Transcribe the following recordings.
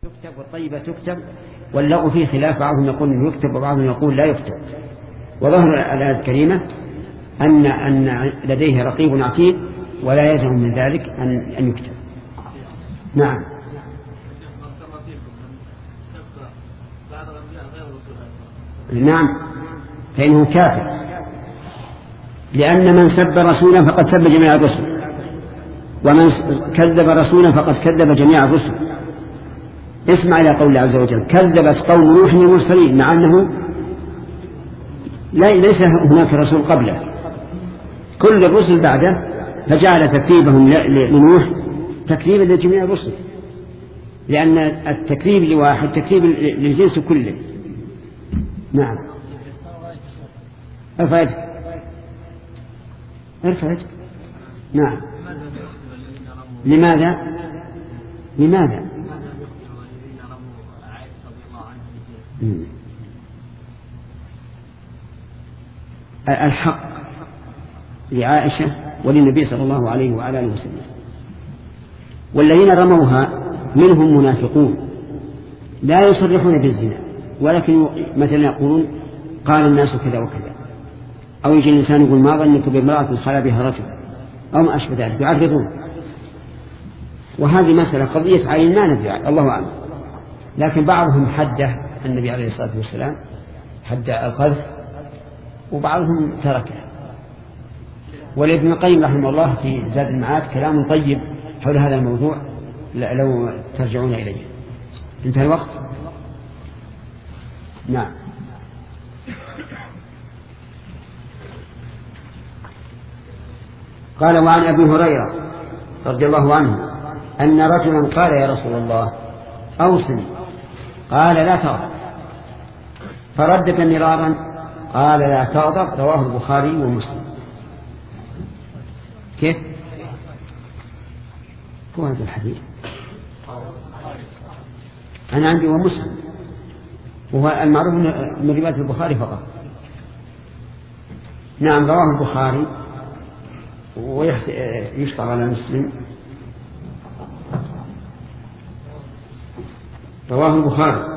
يكتب والطيبة تكتب، واللغو فيه خلاف، بعضهم يقول يكتب وبعضهم يقول لا يكتب. وظهر الآية الكريمة أن لديه رقيب عتيد ولا يلزم من ذلك أن يكتب. نعم. نعم، فإنه كافر، لأن من سب رسولا فقد سب جميع الرسل، ومن كذب رسولا فقد كذب جميع الرسل. اسمع إلى قول الله عز وجل: كذبت قوم نوح المرسلين، مع أنه ليس هناك رسول قبله، كل الرسل بعده، فجعل تكذيبهم لنوح تكذيبا لجميع الرسل، لأن التكذيب لواحد تكذيب للجنس كله. نعم. ارفع يدك. نعم. لماذا الحق لعائشة وللنبي صلى الله عليه وعلى آله وسلم. والذين رموها منهم منافقون لا يصرحون بالزنا، ولكن مثلا يقولون قال الناس كذا وكذا، أو يجي الإنسان يقول ما ظنك بامرأة خلا بها رجل، أو ما أشبه ذلك، يعرضون. وهذه مسألة قضية عين ما ندري، الله أعلم. لكن بعضهم حده النبي عليه الصلاة والسلام، حد القذف، وبعضهم تركه. ولابن القيم رحمه الله في زاد المعاد كلام طيب حول هذا الموضوع، لو ترجعون إليه. انتهى الوقت. نعم. قال: وعن أبي هريرة رضي الله عنه أن رجلا قال: يا رسول الله أوصني. قال: لا تغضب. فردد مرارا قال: لا تغضب. رواه البخاري ومسلم. كيف هو هذا الحديث؟ أنا عندي ومسلم، وهو المعروف من رواية البخاري فقط. نعم، رواه البخاري ويشتغل على مسلم. رواه البخاري.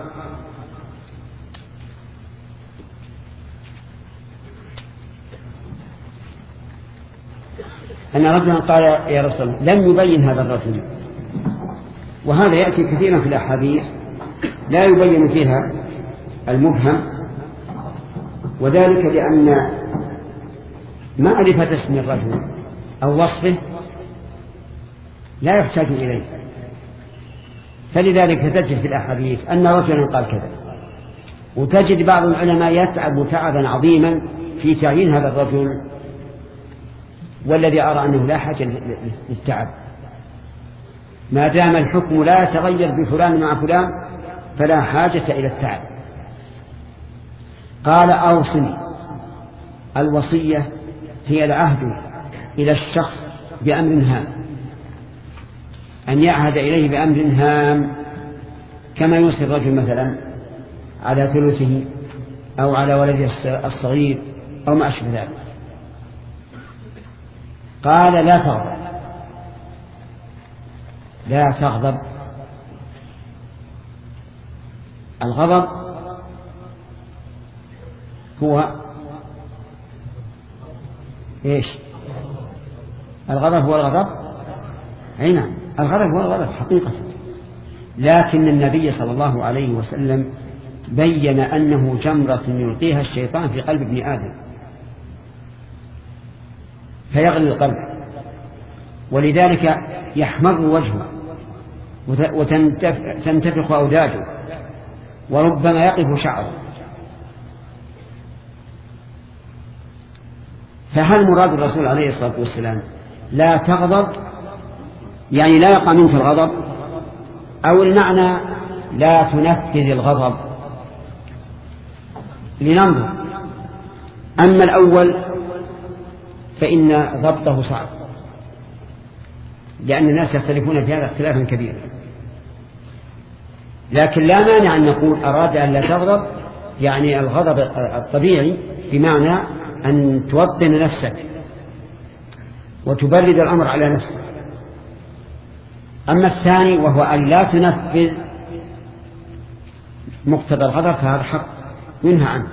أن رجلا قال: يا رسول الله. لم يبين هذا الرجل، وهذا يأتي كثيرا في الأحاديث لا يبين فيها المبهم، وذلك لأن معرفة اسم الرجل أو وصفه لا يحتاج إليه، فلذلك تجد في الأحاديث أن رجلا قال كذا، وتجد بعض العلماء يتعب تعبا عظيما في تعيين هذا الرجل، والذي أرى أنه لا حاجة للتعب، ما دام الحكم لا يتغير بفلان مع فلان فلا حاجة إلى التعب. قال: أوصني. الوصية هي العهد إلى الشخص بأمر هام، أن يعهد إليه بأمر هام، كما يوصي الرجل مثلا على ثلثه أو على ولده الصغير أو ما أشبه ذلك. قال: لا تغضب. لا تغضب. الغضب هو إيش؟ الغضب هو الغضب. نعم، الغضب هو الغضب حقيقة، لكن النبي صلى الله عليه وسلم بين أنه جمرة يلقيها الشيطان في قلب ابن آدم فيغلي القلب، ولذلك يحمر وجهه وتنتفخ أوداجه وربما يقف شعره. فهل مراد الرسول عليه الصلاة والسلام لا تغضب يعني لا يقع منك الغضب، أو المعنى لا تنفذ الغضب؟ لننظر. أما الأول فإن ضبطه صعب، لأن الناس يختلفون في هذا اختلافا كبيرا، لكن لا مانع أن نقول أراد أن لا تغضب يعني الغضب الطبيعي، بمعنى أن توطن نفسك وتبرد الأمر على نفسك. أما الثاني وهو أن لا تنفذ مقتضى الغضب فهذا حق ينهى عنه.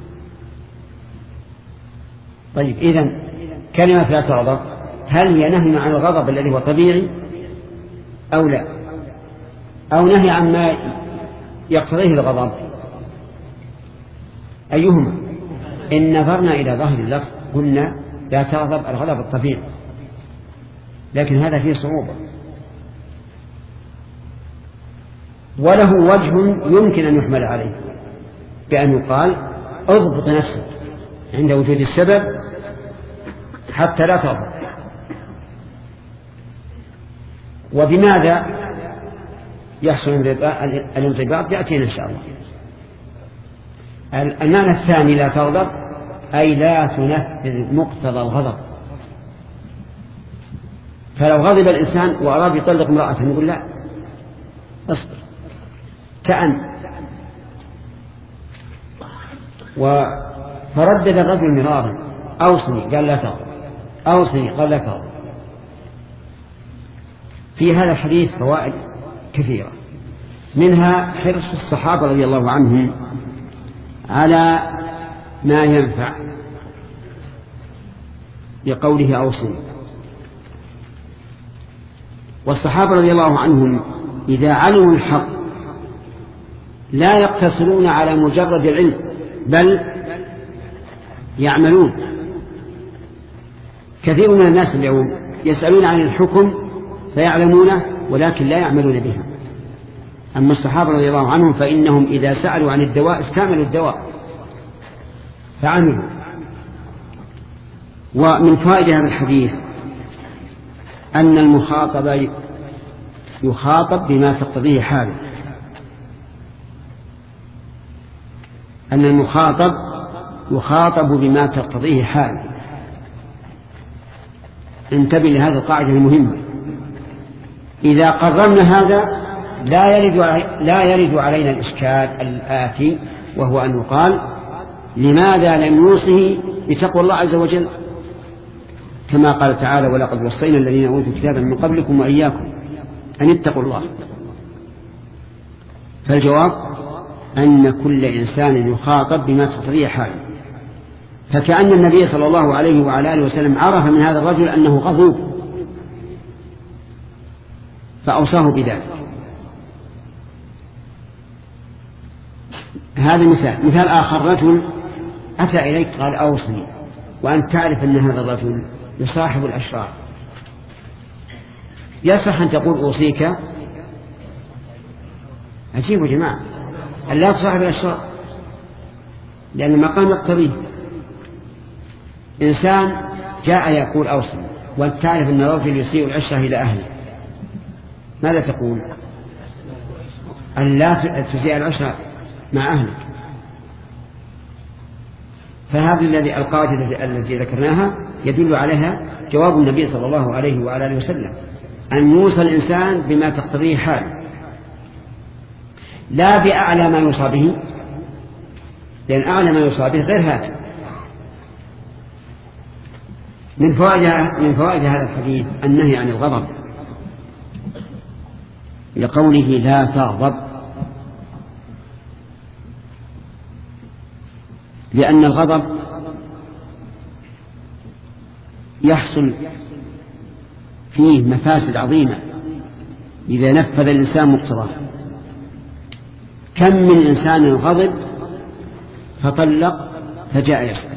طيب إذن كلمة لا تغضب هل هي نهي عن الغضب الذي هو طبيعي أو لا، أو نهي عن ما يقتضيه الغضب؟ أيهما؟ إن نظرنا إلى ظاهر اللفظ قلنا لا تغضب الغضب الطبيعي، لكن هذا فيه صعوبة، وله وجه يمكن أن يحمل عليه بأن يقال اضبط نفسك عند وجود السبب حتى لا تغضب. وبماذا يحصل الانضباط يأتينا إن شاء الله. المعنى الثاني لا تغضب أي لا تنفذ مقتضى الغضب. فلو غضب الإنسان وأراد يطلق امرأة نقول لا اصبر كأن فردد الرجل مرارا أوصني قال لا تغضب، أوصني قال لا تغضب. في هذا الحديث فوائد كثيرة، منها حرص الصحابة رضي الله عنهم على ما ينفع لقوله أوصني. والصحابة رضي الله عنهم إذا علموا الحق لا يقتصرون على مجرد العلم بل يعملون. كثير من الناس اليوم يسألون عن الحكم فيعلمونه ولكن لا يعملون به. أما الصحابة رضي الله عنهم فإنهم إذا سألوا عن الدواء استعملوا الدواء فعملوا. ومن فائدة هذا الحديث أن المخاطب يخاطب بما تقتضيه حاله، أن المخاطب يخاطب بما تقتضيه حاله. انتبه لهذه القاعدة المهمة. إذا قررنا هذا لا يرد علينا الإشكال الآتي، وهو أن يقال لماذا لم يوصه بتقوى الله عز وجل كما قال تعالى ولقد وصينا الذين أوتوا كتابا من قبلكم وإياكم أن اتقوا الله. فالجواب أن كل إنسان يخاطب بما تقتضيه حاله. فكأن النبي صلى الله عليه وعلى آله وسلم عرف من هذا الرجل أنه غضوب فأوصاه بذلك. هذا مثال آخر، رجل أتى إليك قال أوصني، وأنت تعرف أن هذا الرجل يصاحب الأشرار، يصح أن تقول أوصيك؟ عجيب يا جماعة أن لا تصاحب الأشرار، لأن المقام يقتضيه. إنسان جاء يقول أوصني وأنت تعرف أن الرجل يسيء العشرة إلى أهله، ماذا تقول؟ أن لا تسيء العشرة مع أهلك. فهذا الذي القاعدة التي ذكرناها يدل عليها جواب النبي صلى الله عليه وعلى آله وسلم أن يوصى الإنسان بما تقتضيه حاله، لا بأعلى ما يوصى به، لأن أعلى ما يوصى به غير هذا. من فوائد هذا الحديث النهي عن الغضب لقوله لا تغضب، لأن الغضب يحصل فيه مفاسد عظيمة إذا نفذ الإنسان مقتضاه. كم من إنسان غضب فطلق فجاء يسأل،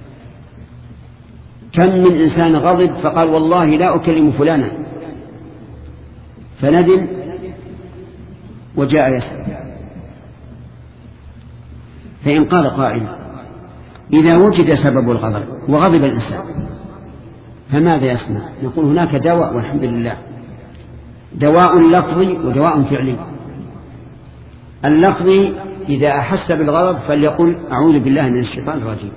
كم من إنسان غضب فقال والله لا أكلم فلانا فندم وجاء يسأل. فإن قال قائل إذا وجد سبب الغضب وغضب الإنسان فماذا يصنع؟ نقول هناك دواء والحمد لله، دواء لفظي ودواء فعلي. اللفظي إذا أحس بالغضب فليقل أعوذ بالله من الشيطان الرجيم،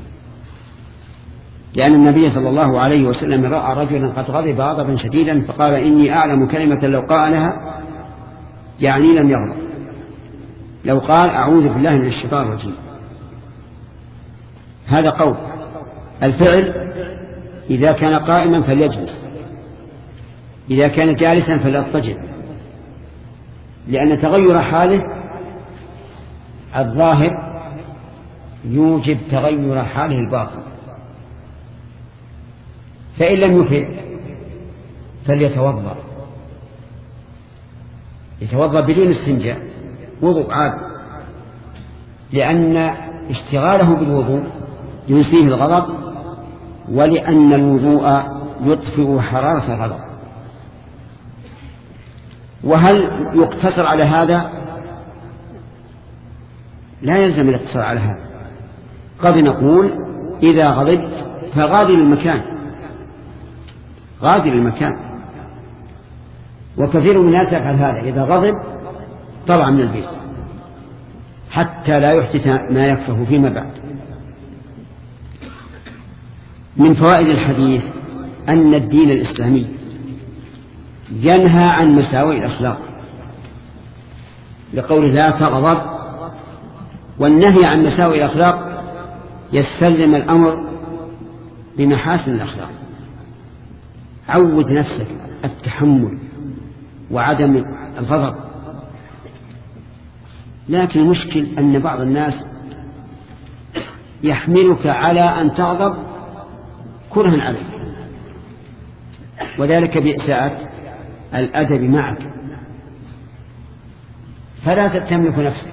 لأن النبي صلى الله عليه وسلم رأى رجلا قد غضب غضبا شديدا فقال إني أعلم كلمة لو قالها يعني لم يغضب، لو قال أعوذ بالله من الشيطان الرجيم. هذا قول. الفعل إذا كان قائما فليجلس، إذا كان جالسا فليضطجع، لأن تغير حاله الظاهر يوجب تغير حاله الباطن، فإن لم يفد فليتوضأ، يتوضأ بدون استنجاء وضوء عادي، لأن اشتغاله بالوضوء ينسيه الغضب، ولأن الوضوء يطفئ حرارة الغضب. وهل يقتصر على هذا؟ لا يلزم الاقتصار على هذا. قد نقول إذا غضبت فغادر المكان، غادر المكان. وكثير من الناس يفعل هذا، إذا غضب طلع من البيت حتى لا يحدث ما يكره فيما بعد. من فوائد الحديث أن الدين الإسلامي ينهى عن مساوئ الأخلاق، لقول لا تغضب، والنهي عن مساوئ الأخلاق يستلزم الأمر بمحاسن الأخلاق. عود نفسك التحمل وعدم الغضب. لكن المشكل أن بعض الناس يحملك على أن تغضب كرها عليك، وذلك بإساءة الأدب معك، فلا تملك نفسك،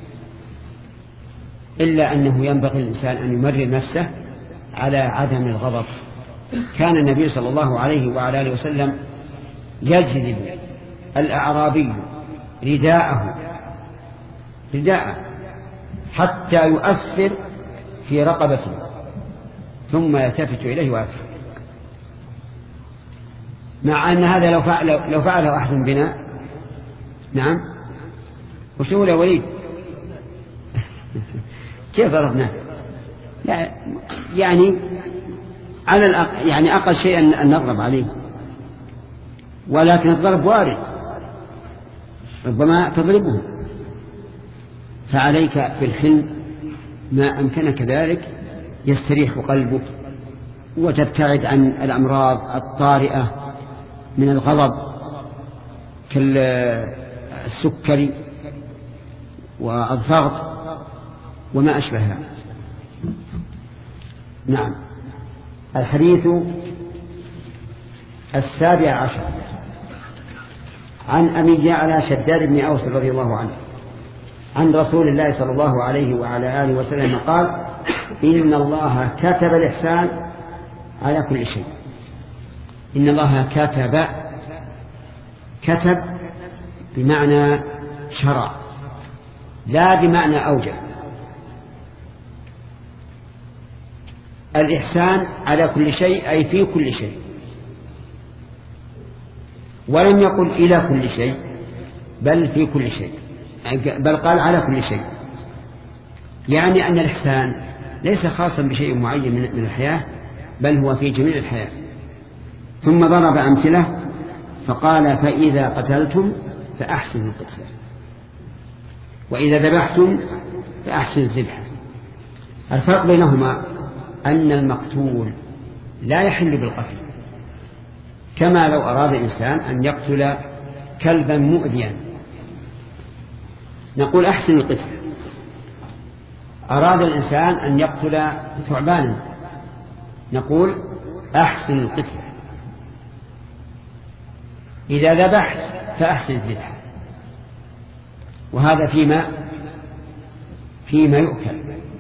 إلا أنه ينبغي الإنسان أن يمرر نفسه على عدم الغضب. كان النبي صلى الله عليه وعلى آله وسلم يجذب الأعرابي رداءه حتى يؤثر في رقبته، ثم يلتفت إليه ويضحك، مع أن هذا لو فعله أحد بنا. نعم، وش هو يا وليد؟ كيف ضربناه؟ لا يعني على يعني أقل شيء أن نضرب عليه، ولكن الضرب وارد، ربما تضربه. فعليك بالحلم ما أمكنك ذلك، يستريح قلبك وتبتعد عن الأمراض الطارئة من الغضب كالسكري والضغط وما أشبهها. نعم. الحديث 17 عن أبي يعلى شداد بن أوس رضي الله عنه عن رسول الله صلى الله عليه وعلى آله وسلم قال: إن الله كتب الإحسان على كل شيء. إن الله كتب بمعنى شرع، لا بمعنى أوجب. الإحسان على كل شيء أي في كل شيء، ولم يقل إلى كل شيء بل في كل شيء، بل قال على كل شيء، يعني أن الإحسان ليس خاصا بشيء معين من الحياة، بل هو في جميع الحياة. ثم ضرب أمثلة فقال: فإذا قتلتم فأحسنوا القتل، وإذا ذبحتم فأحسنوا الذبح. الفرق بينهما أن المقتول لا يحل بالقتل، كما لو أراد إنسان أن يقتل كلبا مؤذيا نقول أحسن القتل. أراد الإنسان أن يقتل ثعبانا نقول أحسن القتل. إذا ذبحت فأحسن الذبح. وهذا فيما يؤكل،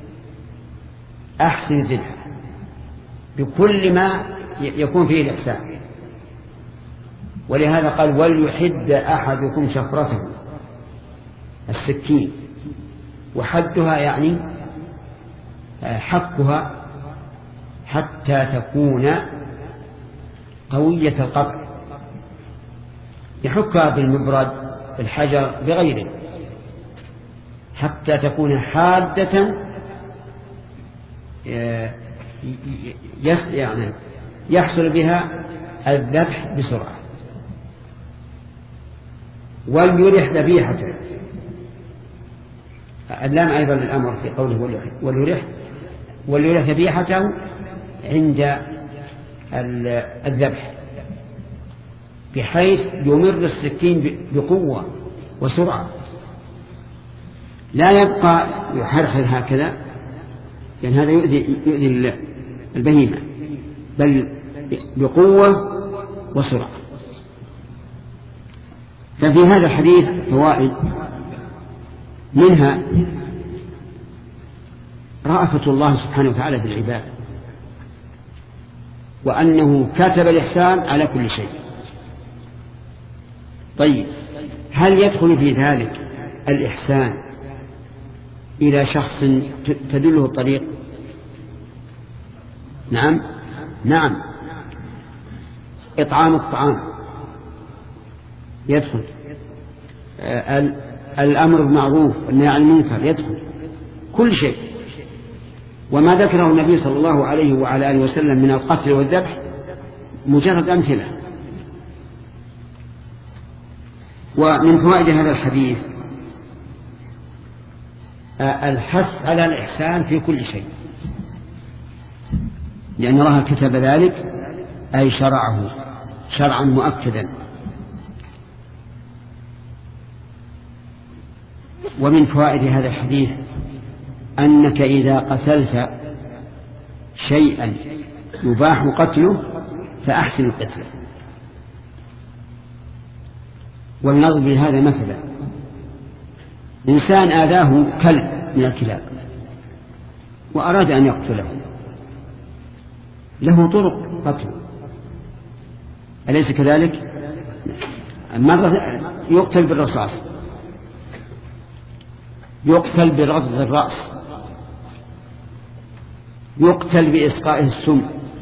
أحسن الذبح بكل ما يكون فيه الإحسان. ولهذا قال: وليحد أحدكم شفرته، السكين، وحدها يعني حكها حتى تكون قوية القطع، يحكها بالمبرد بالحجر بغيره حتى تكون حادة، يعني يحصل بها الذبح بسرعة. وليرح ذبيحته، اللام أيضا للأمر في قوله وليرح ذبيحته عند الذبح، بحيث يمر السكين بقوة وسرعة. لا يبقى يحرحل هكذا، لأن هذا يؤذي البهيمة، بل بقوة وسرعة. ففي هذا الحديث فوائد، منها رأفة الله سبحانه وتعالى بالعباد، وأنه كتب الإحسان على كل شيء. طيب، هل يدخل في ذلك الإحسان إلى شخص تدله الطريق؟ نعم. إطعام الطعام يدخل، الأمر بالمعروف والنهي عن المنكر يدخل، كل شيء. وما ذكره النبي صلى الله عليه وعلى آله وسلم من القتل والذبح مجرد أمثلة. ومن فوائد هذا الحديث الحث على الإحسان في كل شيء، لأن الله كتب ذلك، أي شرعه شرعا مؤكدا. ومن فوائد هذا الحديث أنك إذا قتلت شيئا يباح قتله فأحسن القتل. ولنضرب لهذا مثلا، إنسان آذاه كلب من الكلاب وأراد أن يقتله، له طرق قتله، أليس كذلك؟ مرة يقتل بالرصاص، يقتل برض الرأس، يقتل بإسقائه السم،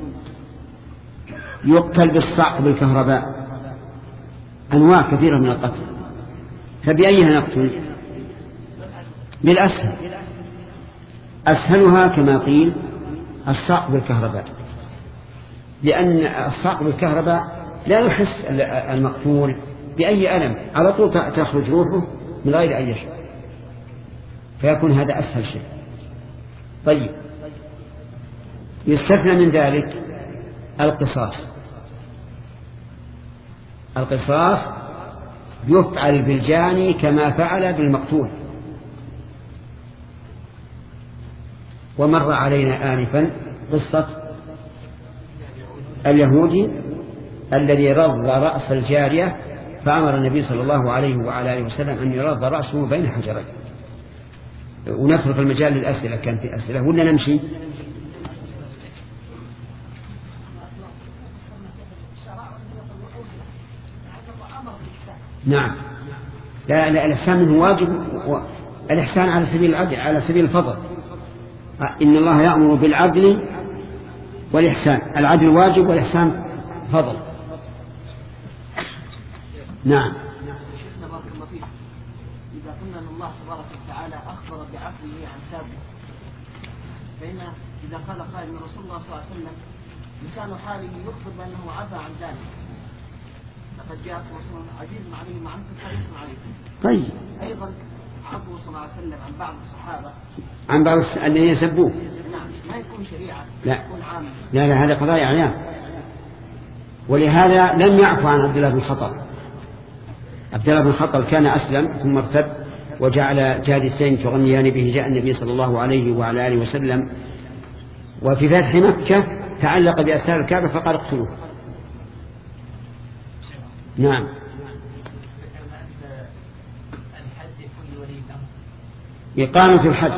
يقتل بالصعق بالكهرباء، أنواع كثيرة من القتل. فبأيها نقتل؟ بالأسهل، أسهلها كما قيل الصعق بالكهرباء، لأن الصعق بالكهرباء لا يحس المقتول بأي ألم، على طول تخرج روحه من غير أي شيء، فيكون هذا أسهل شيء. طيب، يستثنى من ذلك القصاص. القصاص يفعل بالجاني كما فعل بالمقتول. ومر علينا آنفا قصة اليهودي الذي رض رأس الجارية، فأمر النبي صلى الله عليه وعلى آله وسلم أن يرض رأسه بين حجرين. ونترك المجال للأسئلة، كان في أسئلة ولا نمشي؟ نعم. لا، الإحسان منه واجب، الإحسان على سبيل العدل، على سبيل الفضل. إن الله يأمر بالعدل والإحسان، العدل واجب والإحسان فضل. نعم. شيخنا بارك الله فيك، إذا قلنا أن الله تبارك وتعالى أخبر بعفوه عن سابق، فإن إذا قال قائل من رسول الله صلى الله عليه وسلم لسان حاله يخبر بأنه عفى عن ذلك، لقد جاءكم رسول عزيز عليه ما عنتم حريص عليكم. طيب، أيضا عفو صلى الله عليه وسلم عن بعض الصحابة، عن بعض الذين يسبوه. نعم، ما يكون شريعة، لا يكون عام. لا، هذا قضايا أعيان. ولهذا لم يعفو عن عبد الله بن خطل. عبد الله بن خطل كان أسلم ثم ارتد، وجعل جاريتين تغنيان به، جاء النبي صلى الله عليه وعلى آله وسلم، وفي فتح مكة تعلق بأستار الكعبة فقال اقتلوه. نعم. إقامة الحد.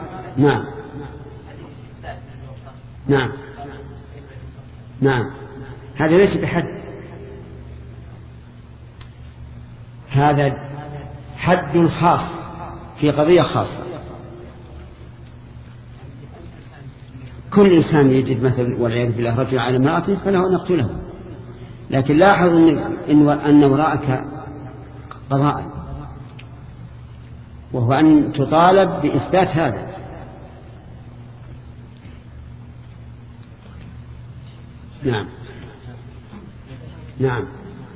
نعم. هذا ليس بحد، هذا حد خاص في قضية خاصة. كل إنسان يجد مثل والعياذ بالله رجل على امرأته فله أن يقتله، لكن لاحظ أن وراءك قضاء، وهو أن تطالب بإثبات هذا. نعم. بالنسبة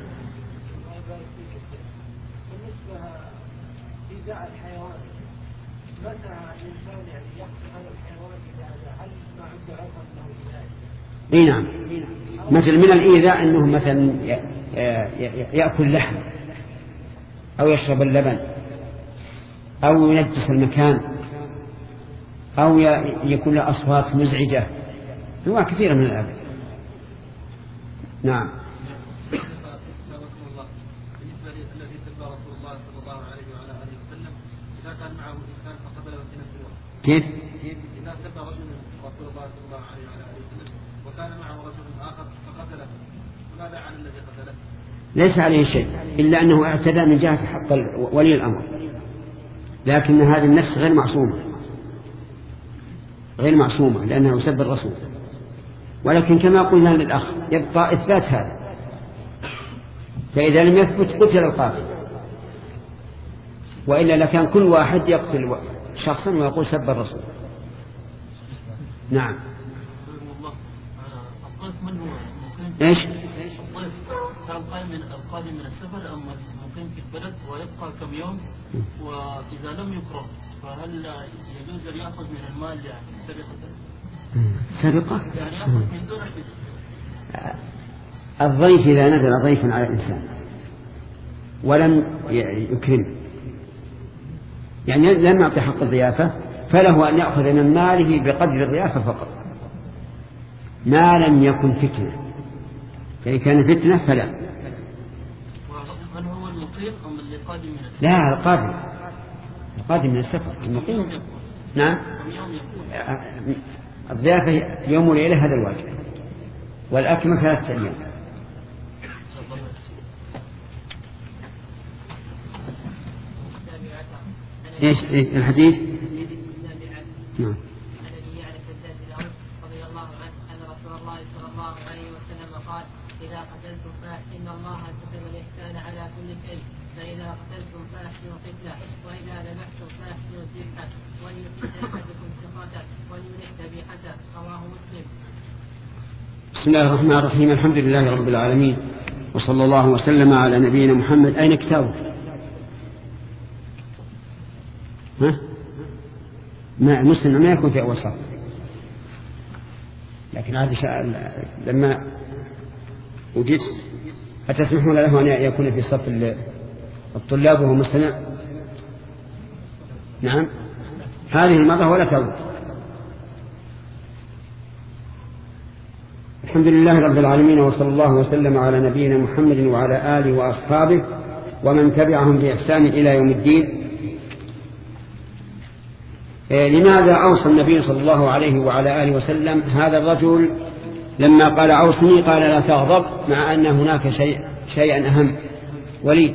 لإيذاء الحيوان، متى الإنسان يقتل هذا الحيوان إذا هل ما عنده عذر له إيذاء؟ نعم. مثل من الإيذاء أنه مثلا يأكل لحم أو يشرب اللبن أو ينجس المكان أو يكون له أصوات مزعجة، أنواع كثيرة من الأذى. نعم. بالنسبة للذي سب رسول الله صلى الله عليه وعلى آله وسلم، إذا كان معه إنسان فقتله في نفس الوقت، كيف؟ إذا سب رجل رسول الله صلى الله عليه وعلى آله وسلم وكان معه رجل آخر فقتله، ماذا عن الذي قتله؟ ليس عليه شيء إلا أنه اعتدى من جهة حق ولي الأمر، لكن هذه النفس غير معصومة لأنه يسب الرسول. ولكن كما قلنا للأخ يبقى إثبات هذا، فإذا لم يثبت قتل القاتل، وإلا لكان كل واحد يقتل شخصا ويقول سب الرسول. نعم. الضيف من هو؟ إيش؟ الضيف كان القادم من السفر أم مقيم في البلد ويبقى كم يوم، وإذا لم يكرم فهل يجوز أن يأخذ من المال يعني سرقة؟ يعني يأخذ من دون الحسن؟ الضيف إذا نزل ضيفا على الإنسان ولم يكرم، يعني لم يعطي حق الضيافة، فله أن يأخذ من ماله بقدر الضيافة فقط، ما لم يكن فتنة. فإن كان فتنة فلا. وهل هو المقيم أم اللي قادم من السفر؟ لا، القادم من السفر. المقيم نعم. الضيافة يوم وليلة هذا الواجب، والأكمل 3 أيام. إيش الحديث؟ نعم. رضي الله عنه أن رسول الله صلى الله عليه وسلم قال: إذا قتلتم فإن الله كتب الإحسان على كل شيء، فإذا قتلتم فأحسنوا القتلة، وإذا ذبحتم فأحسنوا الذبحة، وليحد أحدكم ثقته وليرح ذبيحته. رواه مسلم. بسم الله الرحمن الرحيم. الحمد لله رب العالمين، وصلى الله وسلم على نبينا محمد. أين كتابه؟ مسلم ما يكون في أول صف، لكن هذا لما وجدت أتسمحون له أن يكون في صف الطلاب وهو مستمع؟ نعم. هذه المرة ولا تعود. الحمد لله رب العالمين، وصلى الله وسلم على نبينا محمد وعلى آله وأصحابه ومن تبعهم بإحسان إلى يوم الدين. لماذا أوصى النبي صلى الله عليه وعلى آله وسلم هذا الرجل لما قال أوصني؟ قال لا تغضب، مع أن هناك شيئا أهم. وليد.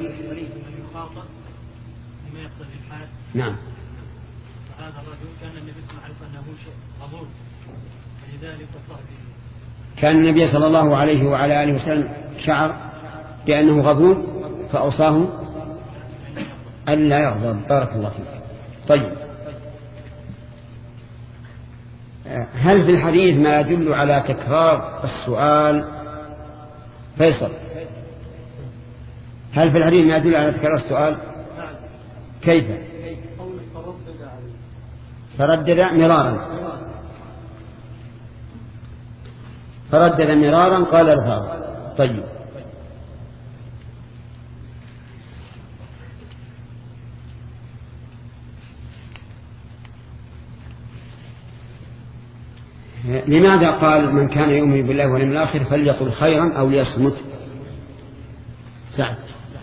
نعم. هذا الرجل كان النبي صلى الله عليه وسلم غضوب، فلذلك كان النبي صلى الله عليه وعلى آله وسلم شعر بأنه غضوب فأوصاه ألا يغضب. بارك الله فيك. طيب، هل في الحديث ما يدل على تكرار السؤال؟ فيصل، هل في الحديث ما يدل على تكرار السؤال؟ كيف؟ فردد مرارا قال رفاعه. طيب، لماذا قال من كان يؤمن بالله واليوم الآخر فليقل خيرا أو ليصمت؟ سعد.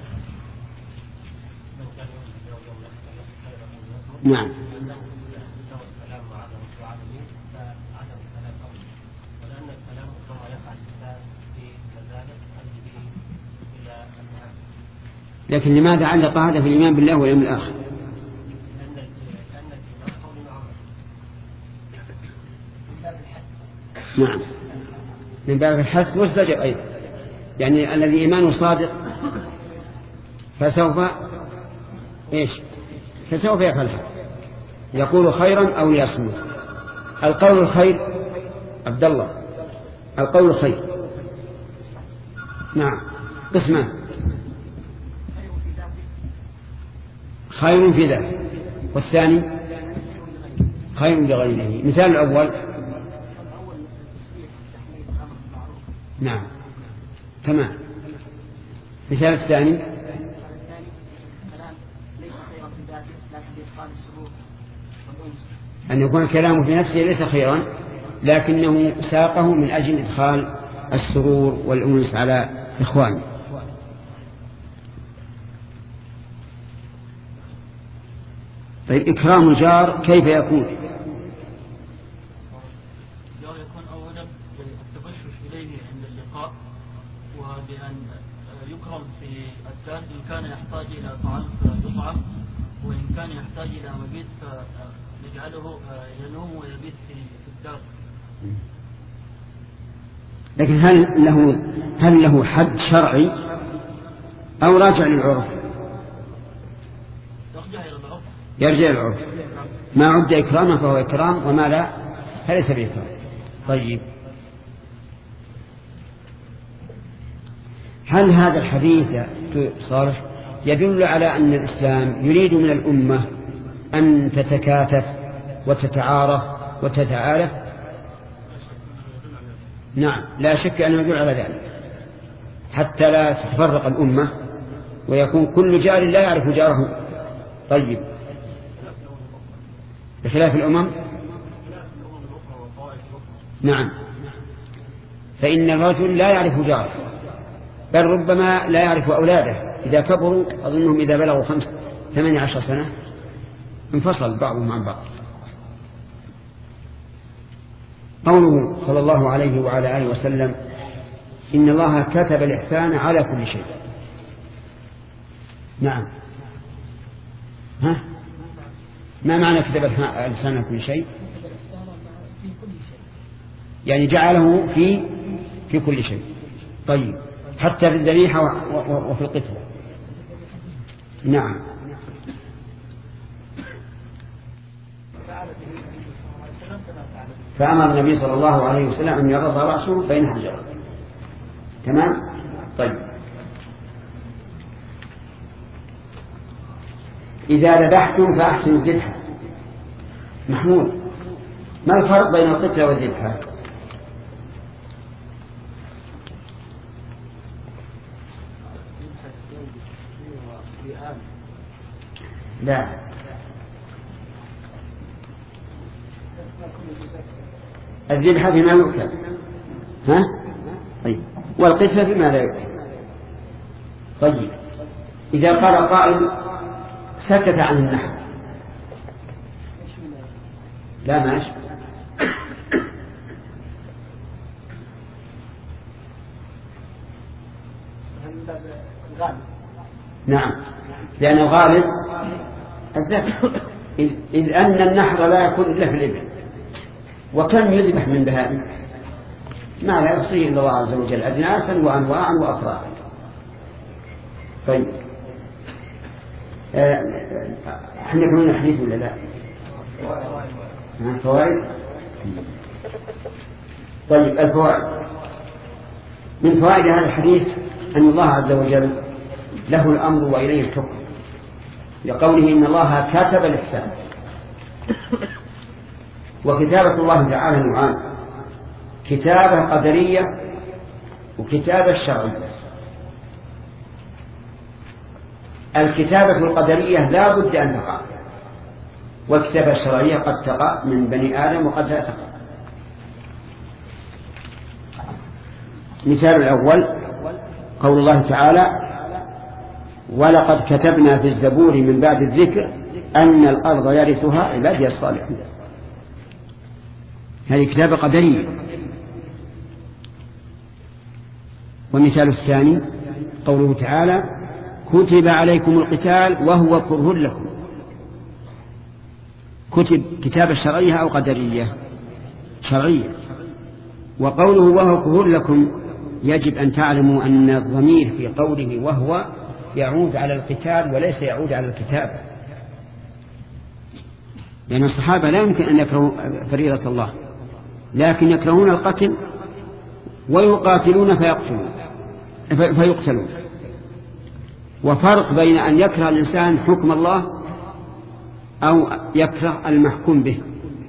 نعم. لكن لماذا علق هذا في الإيمان بالله واليوم الآخر؟ نعم، من باب الحث والزجر أيضا، يعني الذي إيمانه صادق فسوف يفعلها، يقول خيرا أو ليصمت. القول الخير عبد الله، القول الخير. نعم، قسمان: خير في ذاته، والثاني خير لغيره. مثال الأول: نعم تمام. مثال الثاني: لكن بإدخال السرور والأنس. أن يكون الكلام في نفسه ليس خيرا، لكنه ساقه من أجل إدخال السرور والأنس على إخوانه. طيب إكرام الجار كيف يكون؟ يكون أولا بالتبشر إليه عند اللقاء، وبأن يكرم في الدار إن كان يحتاج إلى طعام فيطعم، وإن كان يحتاج إلى مبيت فنجعله ينوم ويبيت في الدار. لكن هل له حد شرعي أو راجع للعرف؟ يرجع للعرف. ما عد إكراما فهو إكرام، وما لا فليس بإكرام. طيب، هل هذا الحديث يا صالح يدل على أن الإسلام يريد من الأمة أن تتكاتف وتتعارف وتتعالف؟ نعم، لا شك أنه يدل على ذلك، حتى لا تتفرق الأمة ويكون كل جار لا يعرف جاره. طيب، بخلاف الأمم، نعم، فإن الرجل لا يعرف جاره، بل ربما لا يعرف أولاده إذا كبروا. أظنهم إذا بلغوا 18 سنة انفصل بعضهم عن بعض. قوله صلى الله عليه وعلى آله وسلم إن الله كتب الإحسان على كل شيء. نعم، ما معنى كتب الإحسان على كل شيء؟ يعني جعله في كل شيء. طيب، حتى في الذبيحة وفي القتل. نعم. فأمر النبي صلى الله عليه وسلم أن يرضى رأسه بين حجرات. تمام. طيب، إذا ذبحتم فأحسنوا الذبحة. محمود، ما الفرق بين القتل والذبحة؟ لا، الذبحة فيما يؤكل، طيب، والقتل فيما لا يؤكل. طيب، إذا قال قائل سكت عن النحر، لا ماشي، نعم، لأن الغالب الذبح، إذ أن النحر لا يكون إلا في الإبل، وكم يذبح من بهائم ما لا يحصيه إلا الله عز وجل، أجناسا وأنواعا وأفرادا. طيب، احنا كمان الحديث ولا لا؟ فوائد. طيب، الفوائد. من فوائد هذا الحديث أن الله عز وجل له الأمر وإليه الحكم، لقوله إن الله كتب الإحسان. وكتابة الله تعالى نوعان: كتابة قدرية وكتابة شرعية. الكتابة القدرية لا بد أن تقع، والكتابة الشرعية قد تقع من بني آدم وقد لا تقع. مثال الأول قول الله تعالى: ولقد كتبنا في الزبور من بعد الذكر أن الأرض يرثها عبادي الصالحون. هذه كتابة قدرية. ومثال الثاني قوله تعالى: كتب عليكم القتال وهو كره لكم. كتب كتابة شرعية أو قدرية؟ شرعية. وقوله وهو كره لكم يجب أن تعلموا أن الضمير في قوله وهو يعود على القتال وليس يعود على الكتابة، لأن الصحابة لا يمكن أن يكرهوا فريضة الله، لكن يكرهون القتل ويقاتلون فيقتلون. وفرق بين أن يكره الإنسان حكم الله أو يكره المحكوم به.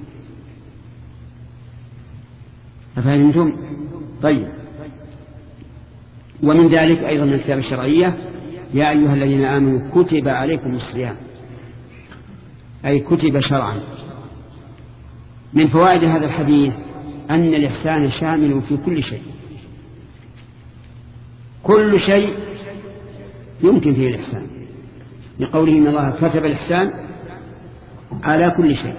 أفهمتم؟ طيب، ومن ذلك أيضا الكتابة الشرعية: يا أيها الذين آمنوا كتب عليكم الصيام. أي كتب شرعا. من فوائد هذا الحديث أن الإحسان شامل في كل شيء، كل شيء يمكن فيه الإحسان، لقوله إن الله كتب الإحسان على كل شيء.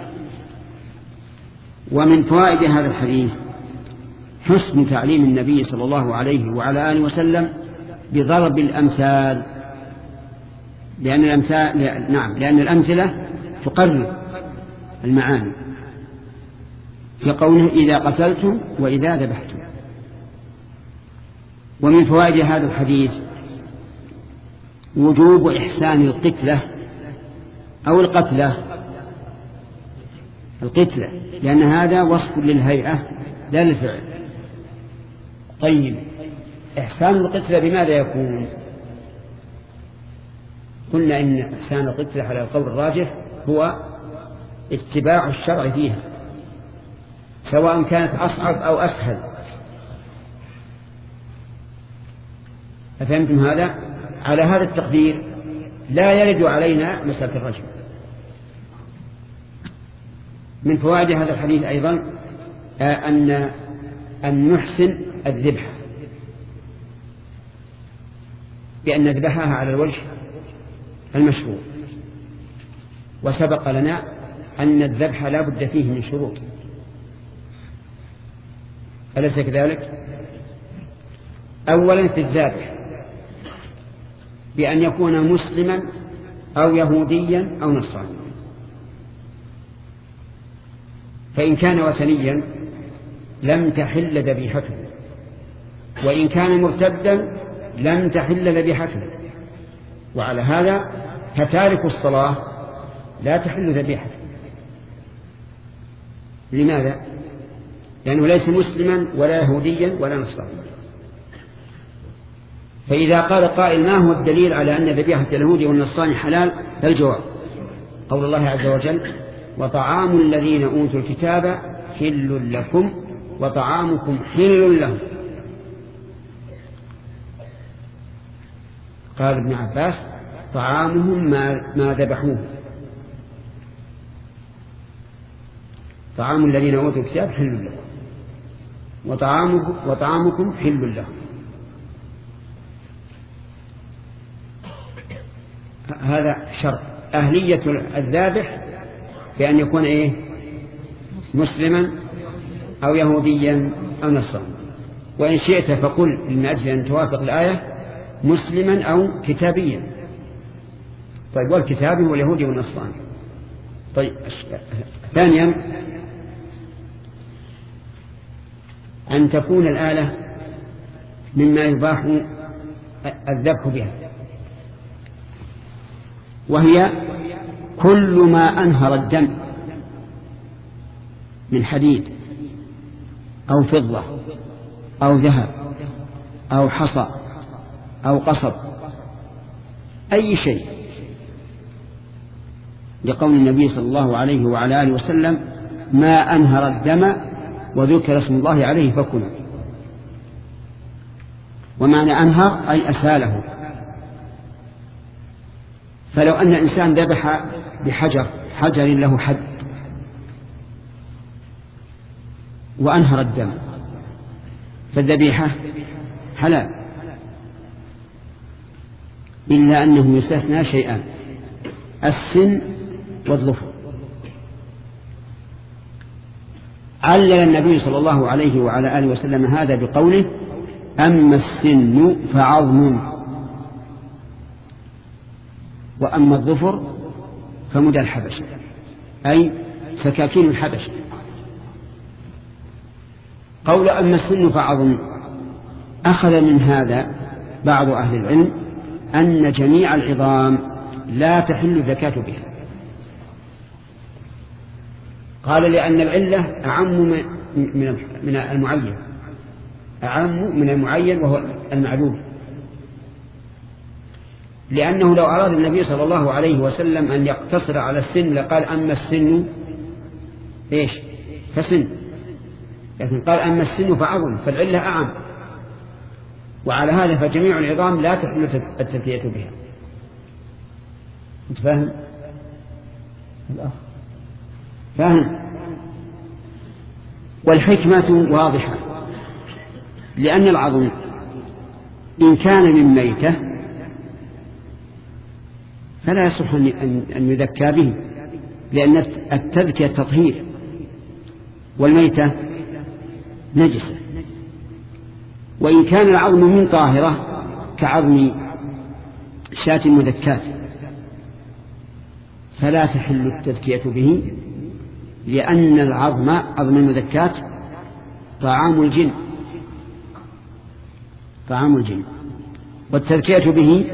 ومن فوائد هذا الحديث حسن تعليم النبي صلى الله عليه وعلى آله وسلم بضرب الأمثال، لأن الأمثلة تقرب المعاني، في قوله إذا قتلتم وإذا ذبحتم. ومن فوائد هذا الحديث وجوب إحسان القتلة أو القتلة، لأن هذا وصف للهيئة لا للفعل. طيب إحسان القتلة بماذا يكون؟ قلنا إن إحسان القتلة على القول الراجح هو اتباع الشرع فيها، سواء كانت أصعب أو أسهل. أفهمتم هذا؟ على هذا التقدير لا يرد علينا مسألة الرجم. من فوائد هذا الحديث أيضا أن نحسن الذبح، بأن نذبحها على الوجه المشروع. وسبق لنا أن الذبح لا بد فيه من شروط، أليس كذلك؟ أولا في الذابح بأن يكون مسلما أو يهوديا أو نصرانيا، فإن كان وثنيا لم تحل ذبيحته، وإن كان مرتدا لم تحل ذبيحته. وعلى هذا فتارك الصلاة لا تحل ذبيحته. لماذا؟ لأنه ليس مسلما ولا يهوديا ولا نصرانيا. فإذا قال قائل ما هو الدليل على أن ذبيحة اليهودي والنصراني حلال؟ فالجواب قول الله عز وجل وطعام الذين أوتوا الكتاب حل لكم وطعامكم حل لهم. قال ابن عباس طعامهم ما ذبحوه، طعام الذين أوتوا الكتاب حل لكم وطعامكم حل لهم. هذا شرط أهلية الذابح بأن يكون مسلما أو يهوديا أو نصرانيا. وإن شئت فقل من أجل أن توافق الآية مسلما أو كتابيا. طيب والكتابي واليهودي والنصراني. طيب ثانيا أن تكون الآلة مما يباح الذبح بها، وهي كل ما أنهر الدم من حديد أو فضة أو ذهب أو حصى أو قصب، أي شيء، لقول النبي صلى الله عليه وعلى آله وسلم ما أنهر الدم وذكر اسم الله عليه فكلوا. ومعنى أنهر أي أساله. فلو أن إنسان ذبح بحجر له حد وأنهر الدم فالذبيحة حلال، إلا أنه يستثنى شيئان: السن والظفر. علل النبي صلى الله عليه وعلى آله وسلم هذا بقوله أما السن فعظم وأما الظفر فمدى الحبش، أي سكاكين الحبش. قول أما السن فعظم أخذ من هذا بعض أهل العلم أن جميع العظام لا تحل الزكاة بها. قال لأن العلة أعم من المعين، أعم من المعين وهو المعلوم. لأنه لو أراد النبي صلى الله عليه وسلم أن يقتصر على السن لقال أما السن فسن، لكن قال أما السن فعظم، فالعلة أعم. وعلى هذا فجميع العظام لا تحل التثلية بها. أنت فاهم؟ الأخ فاهم. والحكمة واضحة، لأن العظم إن كان من ميتة فلا يصح أن يذكى به، لأن التذكية تطهير، والميتة نجسة. وإن كان العظم من طاهرة كعظم شاة مذكاة فلا تحل التذكية به، لأن العظم عظم المذكاة طعام الجن، والتذكية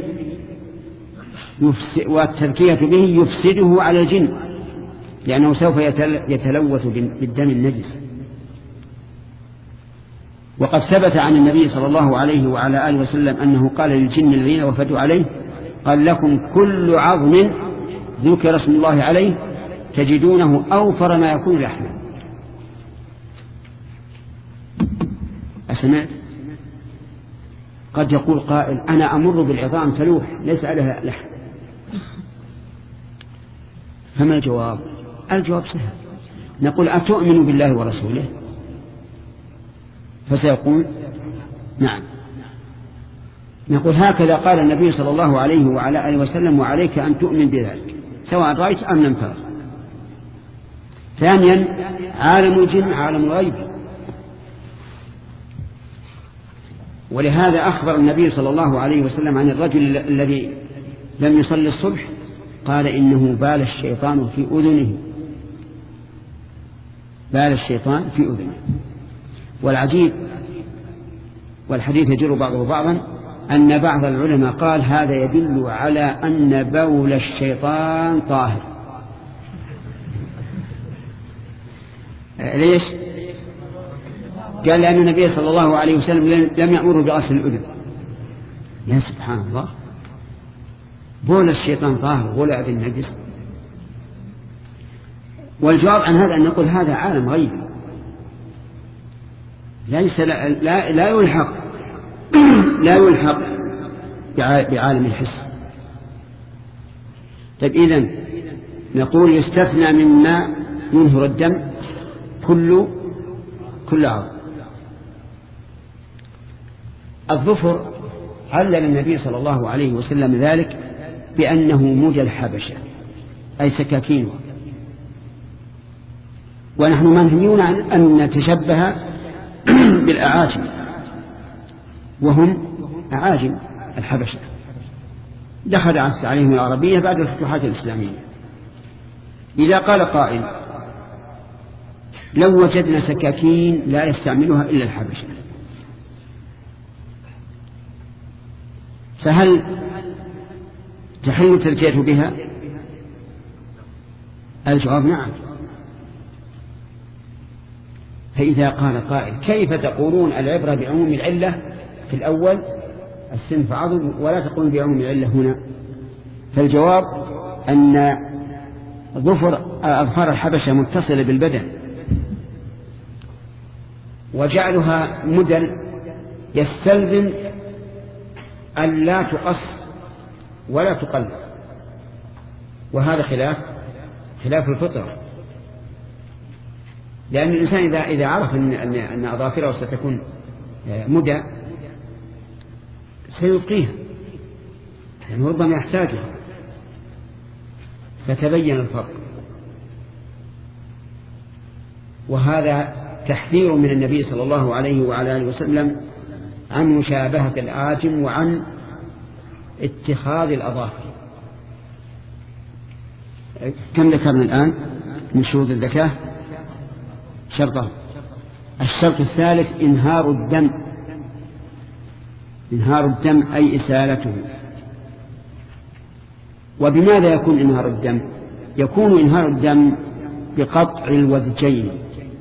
به يفسده على الجن، لأنه سوف يتلوث بالدم النجس. وقد ثبت عن النبي صلى الله عليه وعلى آله وسلم أنه قال للجن الذين وفدوا عليه: قال لكم كل عظم ذكر اسم الله عليه تجدونه أوفر ما يكون لحما. أسمعت؟ قد يقول قائل: أنا أمر بالعظام تلوح ليس عليها لحم، فما الجواب؟ الجواب سهل، نقول: أتؤمن بالله ورسوله؟ فسيقول: نعم. نقول: هكذا قال النبي صلى الله عليه وعلى آله وسلم، وعليك أن تؤمن بذلك سواء رأيت أم لم ترى. ثانيا، عالم الجن عالم الغيب، ولهذا أخبر النبي صلى الله عليه وسلم عن الرجل الذي لم يصلي الصبح، قال: إنه بال الشيطان في أذنه. بال الشيطان في أذنه. والعجيب، والحديث يجر بعضه بعضا، أن بعض العلماء قال: هذا يدل على أن بول الشيطان طاهر. ليش؟ قال: لأن النبي صلى الله عليه وسلم لم يأمره بغسل الأذن. يا سبحان الله، بول الشيطان طاهر ولا أذن نجس؟ والجواب عن هذا أن نقول: هذا عالم غيب، ليس لا يلحق بعالم الحس. طيب، إذن نقول: يستثنى مما ينهر الدم كل عظم. الظفر علل النبي صلى الله عليه وسلم ذلك بأنه مدى الحبشة، أي سكاكينها، ونحن منهيون عن أن نتشبه بالأعاجم، وهم أعاجم الحبشة دخل عليهم العربية بعد الفتوحات الإسلامية. إذا قال قائل: لو وجدنا سكاكين لا يستعملها إلا الحبشة، فهل تحل التذكية بها؟ الجواب: نعم. فإذا قال قائل: كيف تقولون العبرة بعموم العلة في الأول السنف عظم ولا تقولون بعموم العلة هنا؟ فالجواب أن أظفار الحبشة متصلة بالبدن، وجعلها مدى يستلزم أن لا تقص ولا تقلب، وهذا خلاف الفطرة، لأن الإنسان إذا عرف أن أظافره ستكون مدى سيبقيها، يعني ربما يحتاجها، فتبين الفرق. وهذا تحذير من النبي صلى الله عليه وعلى آله وسلم عن مشابهة العاجم وعن اتخاذ الأظافر. كم ذكرنا الآن من شروط الزكاة؟ شرطه. الشرط الثالث إنهار الدم. إنهار الدم أي إسالته. وبماذا يكون إنهار الدم؟ يكون إنهار الدم بقطع الودجين،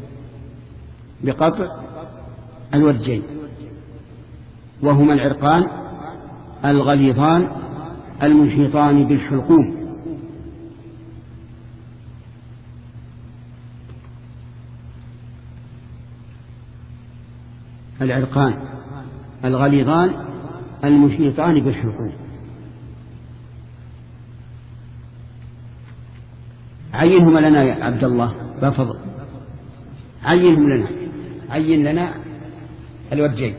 بقطع الودجين، وهما العرقان الغليظان المحيطان بالحلقوم. العرقان الغليظان المحيطان بالحلقوم. عينهم لنا يا عبد الله بفضل، عينهم لنا، عين لنا الوجهين.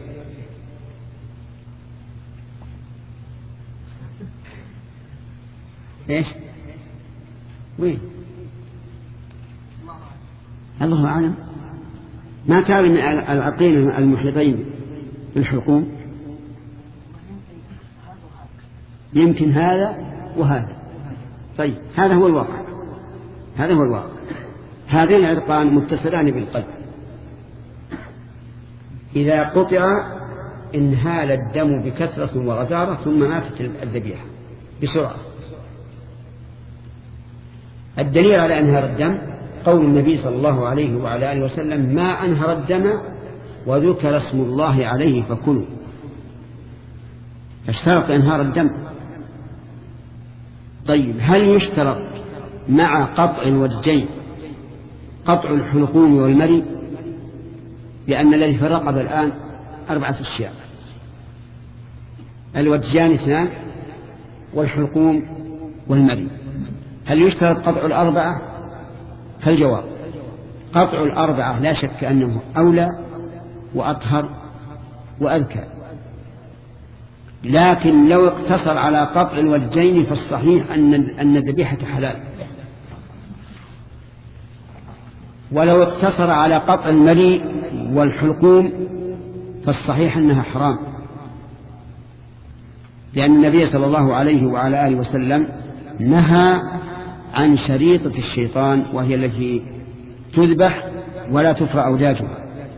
ايش وين؟ الله أعلم. ما كان من العقين المحيطين بالحلقوم؟ يمكن هذا وهذا. طيب هذا هو الواقع، هذا هو الواقع. هذين العرقان متصلان بالقلب، إذا قطع انهال الدم بكثرة وغزارة ثم ماتت الذبيحة بسرعة. الدليل على انهار الدم قول النبي صلى الله عليه وعلى آله وسلم: ما أنهر الدم وذكر اسم الله عليه فكلوا. اشترط انهار الدم. طيب هل يشترط مع قطع الوجهين قطع الحلقوم والمري؟ لأن الذي في الرقبة الآن 4 أشياء: الوجهان 2 والحلقوم والمري. هل يشترط قطع 4؟ فالجواب: قطع 4 لا شك أنه أولى وأطهر وأذكى، لكن لو اقتصر على قطع الوجهين فالصحيح أن الذبيحة حلال، ولو اقتصر على قطع المري والحلقوم فالصحيح أنها حرام، لأن النبي صلى الله عليه وعلى آله وسلم نهى عن شريطة الشيطان، وهي التي تذبح ولا تفرع أوداجها.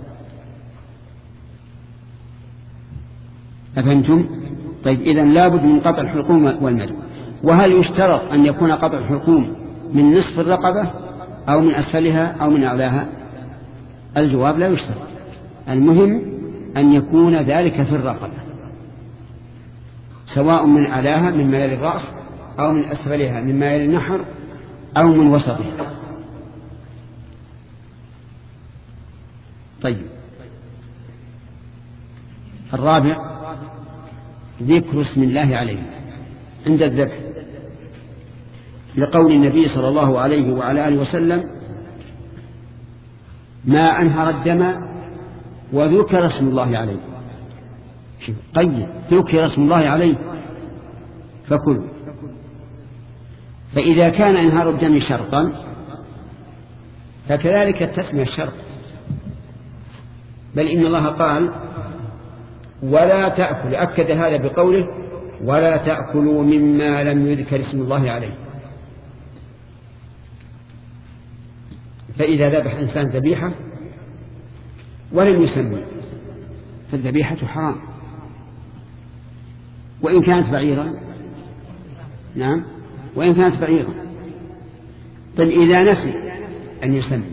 أفهمتم؟ طيب إذن لابد من قطع الحلقوم والمري. وهل يشترط أن يكون قطع الحلقوم من نصف الرقبة أو من أسفلها أو من أعلاها؟ الجواب: لا يشترط. المهم أن يكون ذلك في الرقبة، سواء من أعلاها من ميال الرأس أو من أسفلها من ميال النحر أو من وسطها. طيب الرابع: ذكر اسم الله عليه عند الذبح، لقول النبي صلى الله عليه وعلى آله وسلم: ما أنهر الدم وذكر اسم الله عليه. قيد: ذكر اسم الله عليه فكل. فإذا كان انهار الدم شرطا فكذلك التسمية الشرط، بل إن الله قال: ولا تأكل، أكد هذا بقوله: ولا تأكلوا مما لم يذكر اسم الله عليه. فإذا ذبح إنسان ذبيحة ولم يسمي فالذبيحة حرام، وإن كانت بعيرا. نعم، وإن كانت بعيرا. طيب إذا نسي أن يسمي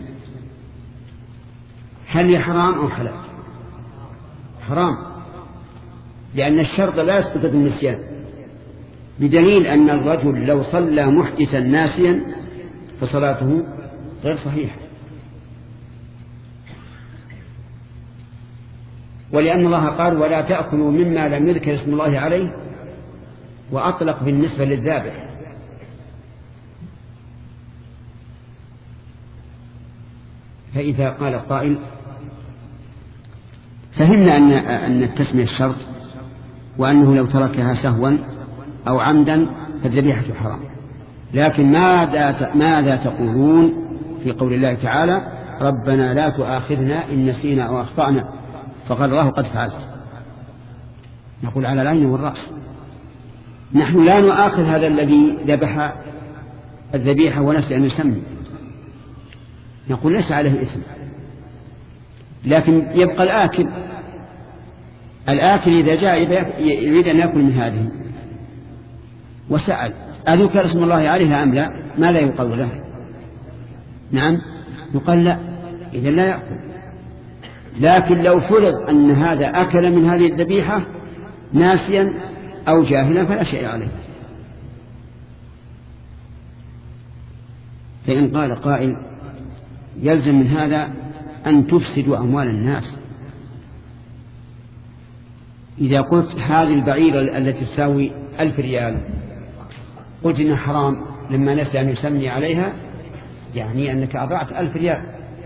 هل هي حرام أو حلال؟ حرام، لأن الشرط لا يسقط بالنسيان، بدليل أن الرجل لو صلى محدثا ناسيا فصلاته غير صحيحة. ولأن الله قال: ولا تأكلوا مما لم يذكر اسم الله عليه، وأطلق بالنسبة للذابح. فإذا قال قائل: فهمنا أن التسمية الشرط، وأنه لو تركها سهوا أو عمدا فالذبيحة حرام، لكن ماذا تقولون في قول الله تعالى: ربنا لا تؤاخذنا إن نسينا أو أخطأنا؟ فقال الله: قد فعلت. نقول: على العين والرأس، نحن لا نؤاخذ هذا الذي ذبح الذبيحة ونسي أن يسمي، نقول ليس عليه إثم، لكن يبقى الآكل إذا جاء يريد أن يأكل من هذه وسأل: أذكر اسم الله عليها أم لا؟ ماذا يقال له؟ نعم، يقال لا، إذن لا يأكل. لكن لو فرض أن هذا أكل من هذه الذبيحة ناسيا أو جاهلا فلا شيء عليه. فإن قال قائل: يلزم من هذا أن تفسدوا أموال الناس. إذا قلت هذه البعيرة التي تساوي 1000 ريال قلت إنها حرام لما نسي أن يسمي عليها، يعني أنك أضعت 1000 ريال.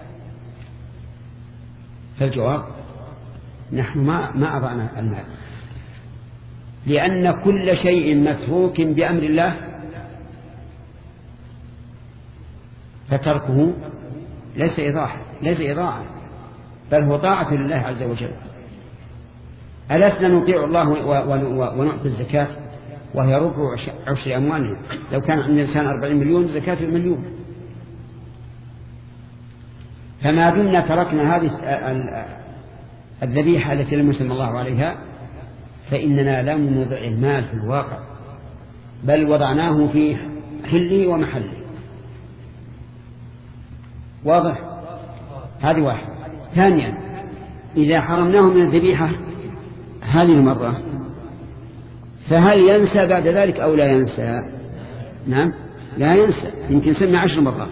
فالجواب نحن ما أضعنا المال، لأن كل شيء متروك بأمر الله فتركه ليس إضاعة بل هو طاعة لله عز وجل. ألسنا نطيع الله ونعطي الزكاة وهي ربع عشر أموالنا؟ لو كان عند الإنسان 40 مليون زكاة المليون. فما دمنا تركنا هذه الذبيحة التي لم يسمى الله عليها فإننا لم نضع المال في الواقع، بل وضعناه في حله ومحله. واضح؟ هذه واحد. ثانيا، إذا حرمناه من الذبيحة هذه المرة فهل ينسى بعد ذلك أو لا ينسى؟ نعم لا ينسى، يمكن سمع 10 مرات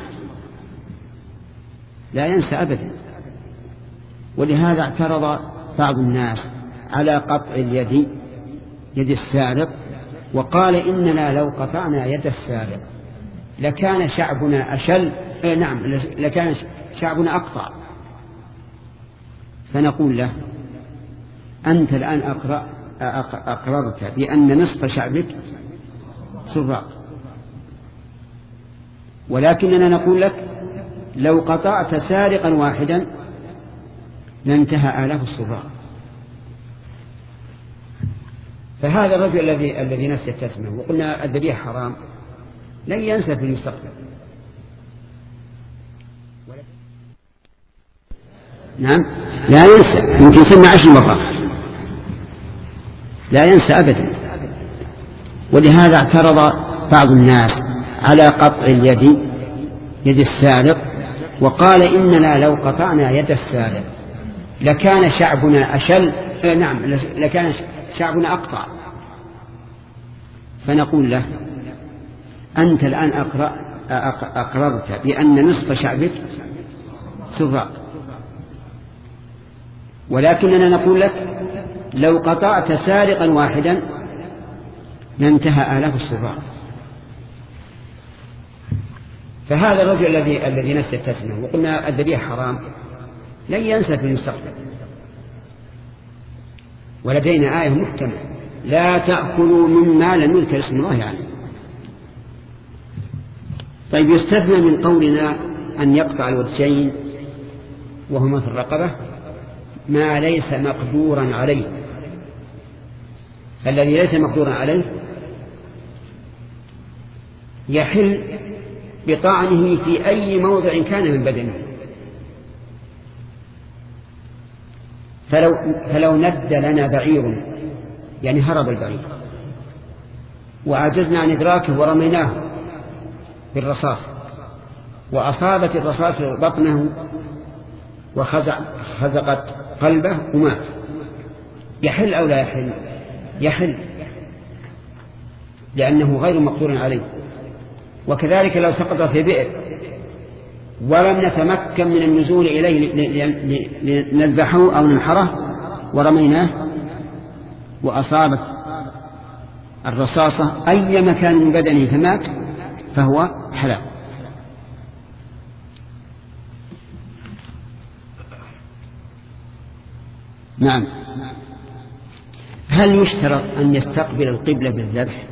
لا ينسى أبدا. ولهذا اعترض بعض الناس على قطع يد السارق، وقال إننا لو قطعنا يد السارق لكان شعبنا أشل، لكان شعبنا أقطع. فنقول له أنت الآن أقررت بأن نصف شعبك سراق، ولكننا نقول لك لو قطعت سارقا واحدا لانتهى آلاف السراق. فهذا الرجل الذي نسي التسمية وقلنا الذبيحة حرام لن ينسى في المستقبل. نعم لا ينسى، يمكن سمع 10 مرات لا ينسى أبدا. ولهذا اعترض بعض الناس على قطع يد السارق، وقال إننا لو قطعنا يد السارق لكان شعبنا أشل، لكان شعبنا أقطع. فنقول له أنت الآن أقررت بأن نصف شعبك سراق، ولكننا نقول لك لو قطعت سارقا واحدا لانتهى آلاف السراق. فهذا الرجل الذي نسي التسمية وقلنا الذبيحة حرام لن ينسى في المستقبل. ولدينا آية محكمة لا تأكلوا مما لم يذكر اسم الله عليه. طيب يستثنى من قولنا أن يقطع الوجهين وهما في الرقبة ما ليس مقدورا عليه. فالذي ليس مقدورا عليه يحل بطعنه في أي موضع كان من بدنه. فلو ند لنا بعير، يعني هرب البعير وعجزنا عن إدراكه ورميناه بالرصاص وأصابت الرصاص بطنه وخزقت قلبه ومات، يحل أو لا يحل؟ يحل، لأنه غير مقدور عليه. وكذلك لو سقط في بئر ولم نتمكن من النزول إليه لنذبحه أو ننحره ورميناه وأصابت الرصاصة أي مكان من بدنه فمات فهو حلال. نعم. هل يشترط أن يستقبل القبلة بالذبح،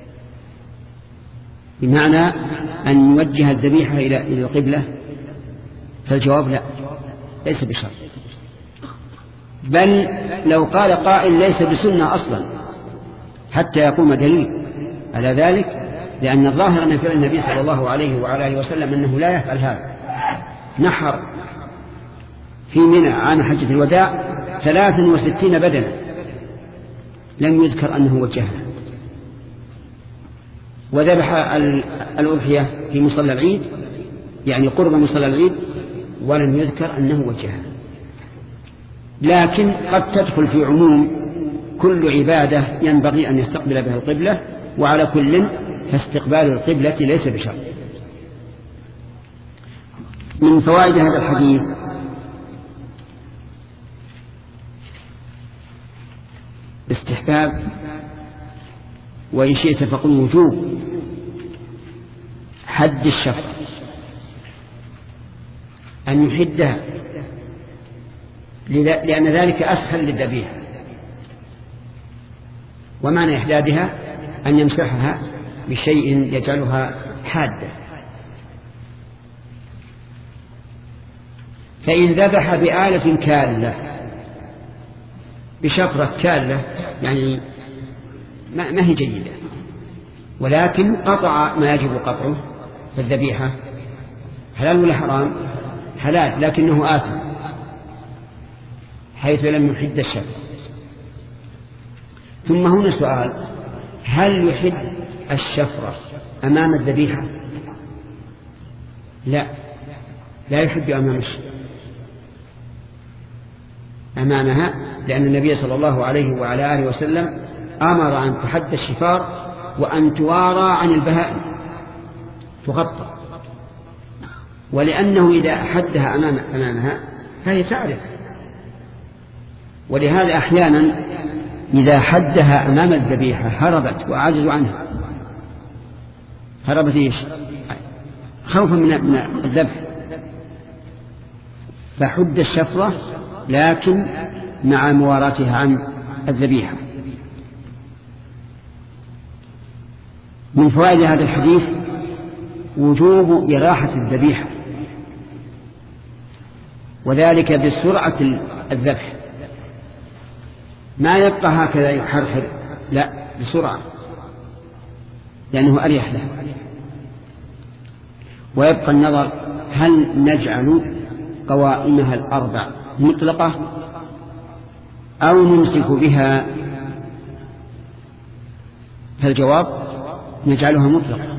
بمعنى أن يوجه الذبيحة إلى القبلة؟ فالجواب لا، ليس بشرط. بل لو قال قائل ليس بسنة أصلا حتى يقوم دليل على ذلك، لأن الظاهر من فعل النبي صلى الله عليه وعلى آله وسلم أنه لا يفعل هذا. نحر في منى عام حجة الوداع 63 بدنة لم يذكر أنه وجهها، وذبح الأضحية في مصلى العيد، يعني قرب مصلى العيد، ولم يذكر أنه وجهها. لكن قد تدخل في عموم كل عبادة ينبغي أن يستقبل بها القبلة، وعلى كل فاستقبال القبلة ليس بشرط. من فوائد هذا الحديث استحباب، وإن شئت فقل وجوب حد الشفرة أن يحدها، لأن ذلك أسهل للذبيحة. ومعنى إحدادها أن يمسحها بشيء يجعلها حادة. فإن ذبح بآلة كالة، بشفرة كالة، يعني ما هي جيدة، ولكن قطع ما يجب قطعه، فالذبيحة حلال ولا حرام؟ حلال، لكنه آثم حيث لم يحد الشفرة. ثم هنا سؤال: هل يحد الشفرة أمام الذبيحة؟ لا يحد أمامها، لأن النبي صلى الله عليه وعلى آله وسلم أمر أن تحد الشفار وأن توارى عن البهائم، تغطى، ولأنه إذا حدها أمامها فهي تعرف. ولهذا أحيانا إذا حدها أمام الذبيحة هربت وعجزوا عنها. هربت إيش؟ خوفا من الذبح، فحد الشفرة لكن مع مواراتها عن الذبيحة. من فوائد هذا الحديث وجوب إراحة الذبيحة، وذلك بسرعة الذبح، ما يبقى هكذا يحرحر، لا، بسرعة، لأنه أريح له. ويبقى النظر: هل نجعل قوائمها الأربع مطلقة أو نمسك بها؟ فالجواب: نجعلها مطلقة،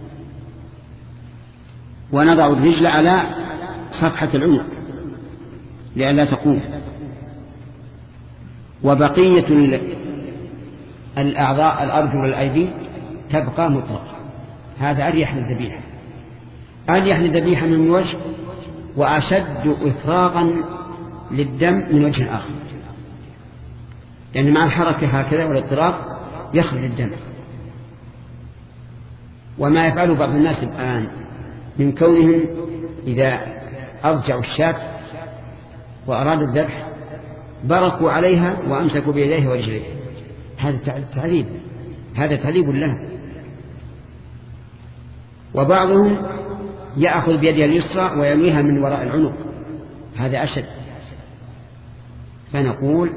ونضع الرجل على صفحة العنق لئلا تقوم، وبقية الأعضاء الأرجل والأيدي تبقى مطلقة. هذا أريح للذبيحة، أريح للذبيحة من وجه، وأشد إفراغا للدم من وجه آخر، لأن مع الحركة هكذا والاضطراب يخرج الدم. وما يفعله بعض الناس الآن من كونهم إذا أرجعوا الشاة وأرادوا الذبح بركوا عليها وأمسكوا بيديه ورجليه، هذا تعذيب له. وبعضهم يأخذ بيدها اليسرى ويميها من وراء العنق، هذا أشد. فنقول: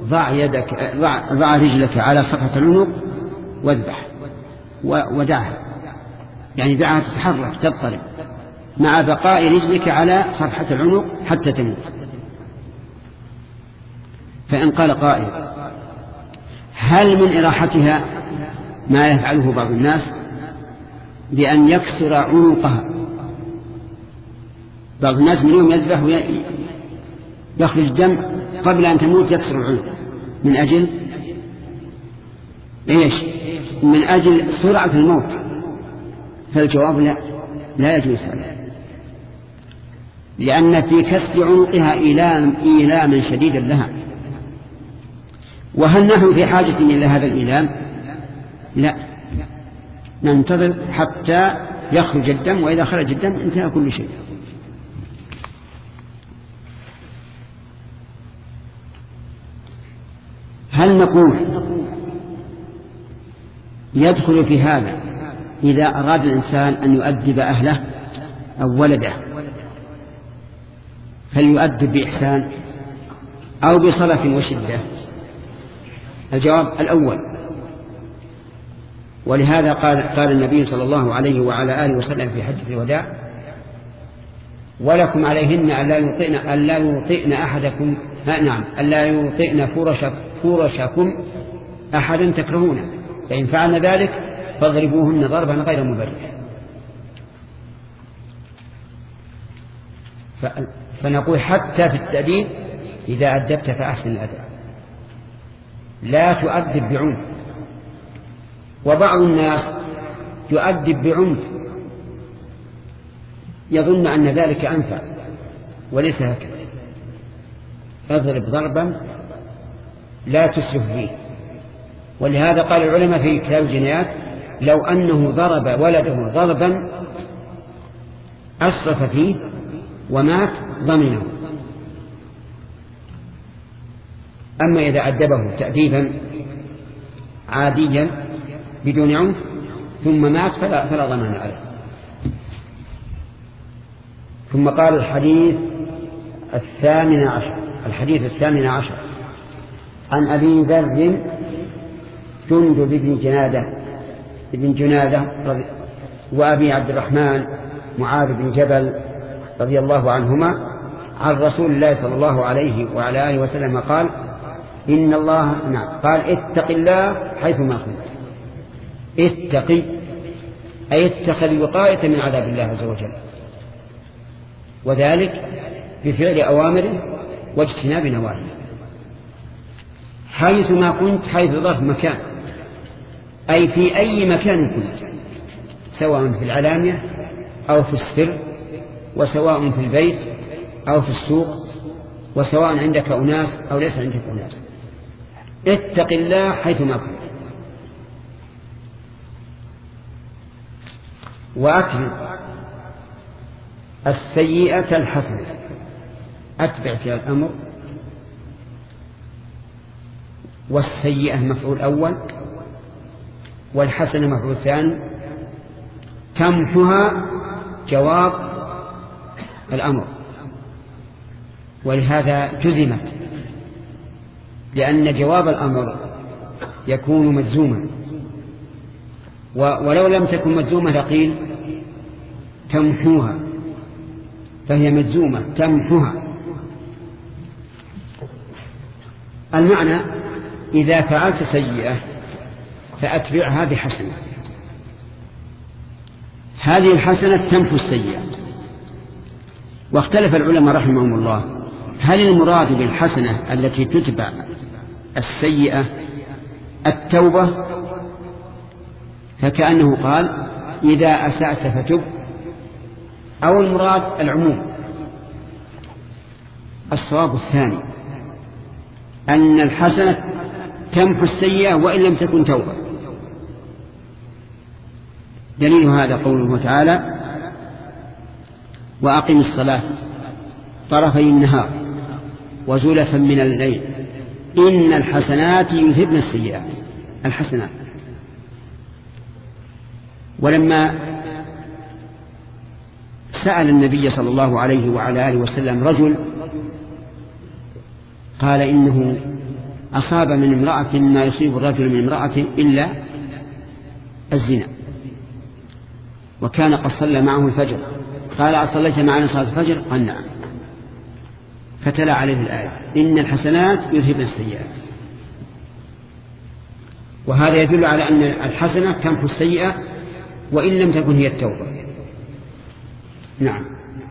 ضع رجلك على صفحة العنق واذبح، ودعها، يعني دعها تتحرك تضطرب، مع بقاء رجلك على صفحة العنق حتى تموت. فإن قال قائل: هل من إراحتها ما يفعله بعض الناس بأن يكسر عنقها؟ بعض الناس من يوم يذبح ويخرج الدم قبل أن تموت يكسر العنق من أجل إيش؟ من أجل سرعة الموت. فالجواب: لا يجوز هذا، لأن في كسر عنقها إيلاما شديدا لها. وهل نحن في حاجة إلى هذا الإيلام؟ لا، ننتظر حتى يخرج الدم، وإذا خرج الدم انتهى كل شيء. هل نقول يدخل في هذا إذا أراد الإنسان أن يؤدب أهله أو ولده فليؤدب بإحسان أو بصلف وشدة؟ الجواب الأول. ولهذا قال النبي صلى الله عليه وعلى آله وسلم في حجة الوداع: ولكم عليهن ألا يوطئن أحدكم، ألا يوطئن فرشكم أحدا تكرهونه، فإن فعلن ذلك فاضربوهن ضربا غير مبرح. فنقول حتى في التأديب إذا أدبت فأحسن الأدب، لا تؤدب بعنف. وبعض الناس يؤدب بعنف يظن أن ذلك أنفع، وليس هكذا. اضرب ضربا لا تسرف فيه. ولهذا قال العلماء في كتاب الجنايات: لو أنه ضرب ولده ضربا أسرف فيه ومات ضمنه. أما إذا أدبه تأديبا عاديا بدون عنف ثم مات فلا ضمان عليه. ثم قال الحديث الثامن عشر عن أبي ذر جندب بن جنادة وأبي عبد الرحمن معاذ بن جبل رضي الله عنهما عن رسول الله صلى الله عليه وعلى آله وسلم قال إن الله قال اتق الله حيثما كنت. اتقي أي اتخذ وقاية من عذاب الله عز وجل، وذلك بفعل أوامره واجتناب نواهيه. حيثما كنت، حيث ظرف مكان، أي في أي مكان كنت، سواء في العلانية أو في السر، وسواء في البيت أو في السوق، وسواء عندك أناس أو ليس عندك أناس. اتق الله حيثما كنت. وأتبع السيئة الحسنة، أتبع فيها الأمر، والسيئة مفعول أول والحسنة مفعول ثاني، تمحها جواب الأمر، ولهذا جزمت، لأن جواب الأمر يكون مجزوما، ولو لم تكن مجزومة لقيل تمحوها، فهي مجزومة تمحوها. المعنى إذا فعلت سيئة فأتبعها بحسنة، هذه الحسنة تمحو السيئة. واختلف العلماء رحمهم الله هل المراد بالحسنة التي تتبع السيئة التوبة، فكأنه قال إذا أسأت فتب، أو المراد العموم. الصواب الثاني، أن الحسنة تمحو السيئة وإن لم تكن توبة. دليل هذا قوله تعالى وأقم الصلاة طرفي النهار وزلفا من الليل إن الحسنات يذهبن السيئات. الحسنات. ولما سأل النبي صلى الله عليه وعلى آله وسلم رجل قال إنه أصاب من امرأة ما يصيب الرجل من امرأة إلا الزنا، وكان قد صلى معه الفجر، قال أصليت معنا صلاة الفجر؟ قال نعم، فتلا عليه الآية إن الحسنات يذهبن السيئات. وهذا يدل على أن الحسنة تمحو السيئة وإن لم تكن هي التوبة. نعم.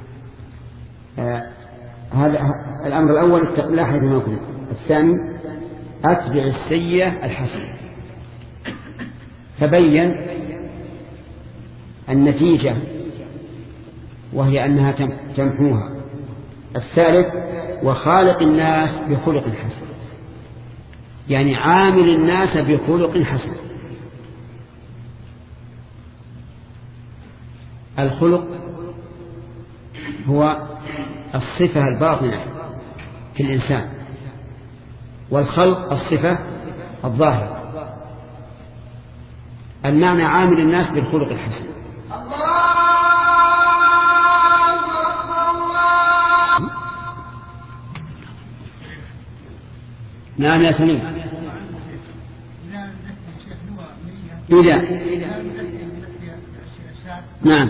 هذا الأمر الأول اتق الله حيثما كنت. الثاني أتبع السيئة الحسنة، فبين النتيجة وهي أنها تمحوها. الثالث وخالق الناس بخلق حسن، يعني عامل الناس بخلق حسن. الخلق هو الصفة الباطنة في الإنسان، والخلق الصفة الظاهرة. المعنى عامل الناس بالخلق الحسن. نعم يا سليم. إذا نعم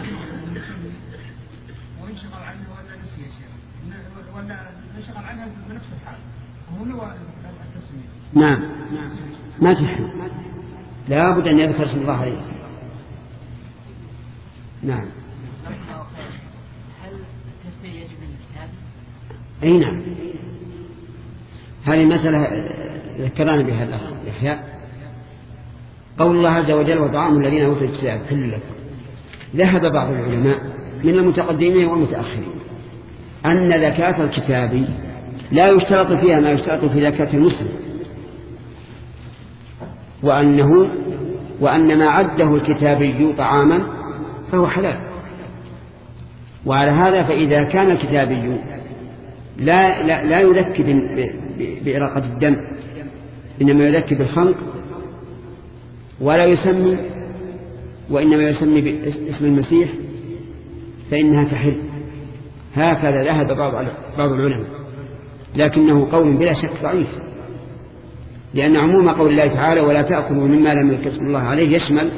وينشغل عنه ولا نسي شيء ولا ينشغل عنها بنفس الحال هو التسمية. نعم ما تحل، لا بد أن يذكر اسم الله عليه. نعم. هل التسمية يجب للكتاب؟ أي نعم، هذه مسألة ذكرنا بها الأخ يحيى. قول الله عز وجل وطعام الذين أوتوا الكتاب حل لكم. ذهب بعض العلماء من المتقدمين والمتأخرين أن زكاة الكتاب لا يشترط فيها ما يشترط في زكاة المسلم، وأن ما عده الكتابي طعاما فهو حلال. وعلى هذا فإذا كان الكتابي لا يذكي بإراقة الدم، إنما يذكي بالخنق ولا يسمي، وإنما يسمي باسم المسيح، فإنها تحل. هكذا ذهب بعض العلماء، لكنه قول بلا شك ضعيف، لأن عموم قول الله تعالى ولا تأكلوا مما لم يذكر اسم الله عليه يشمل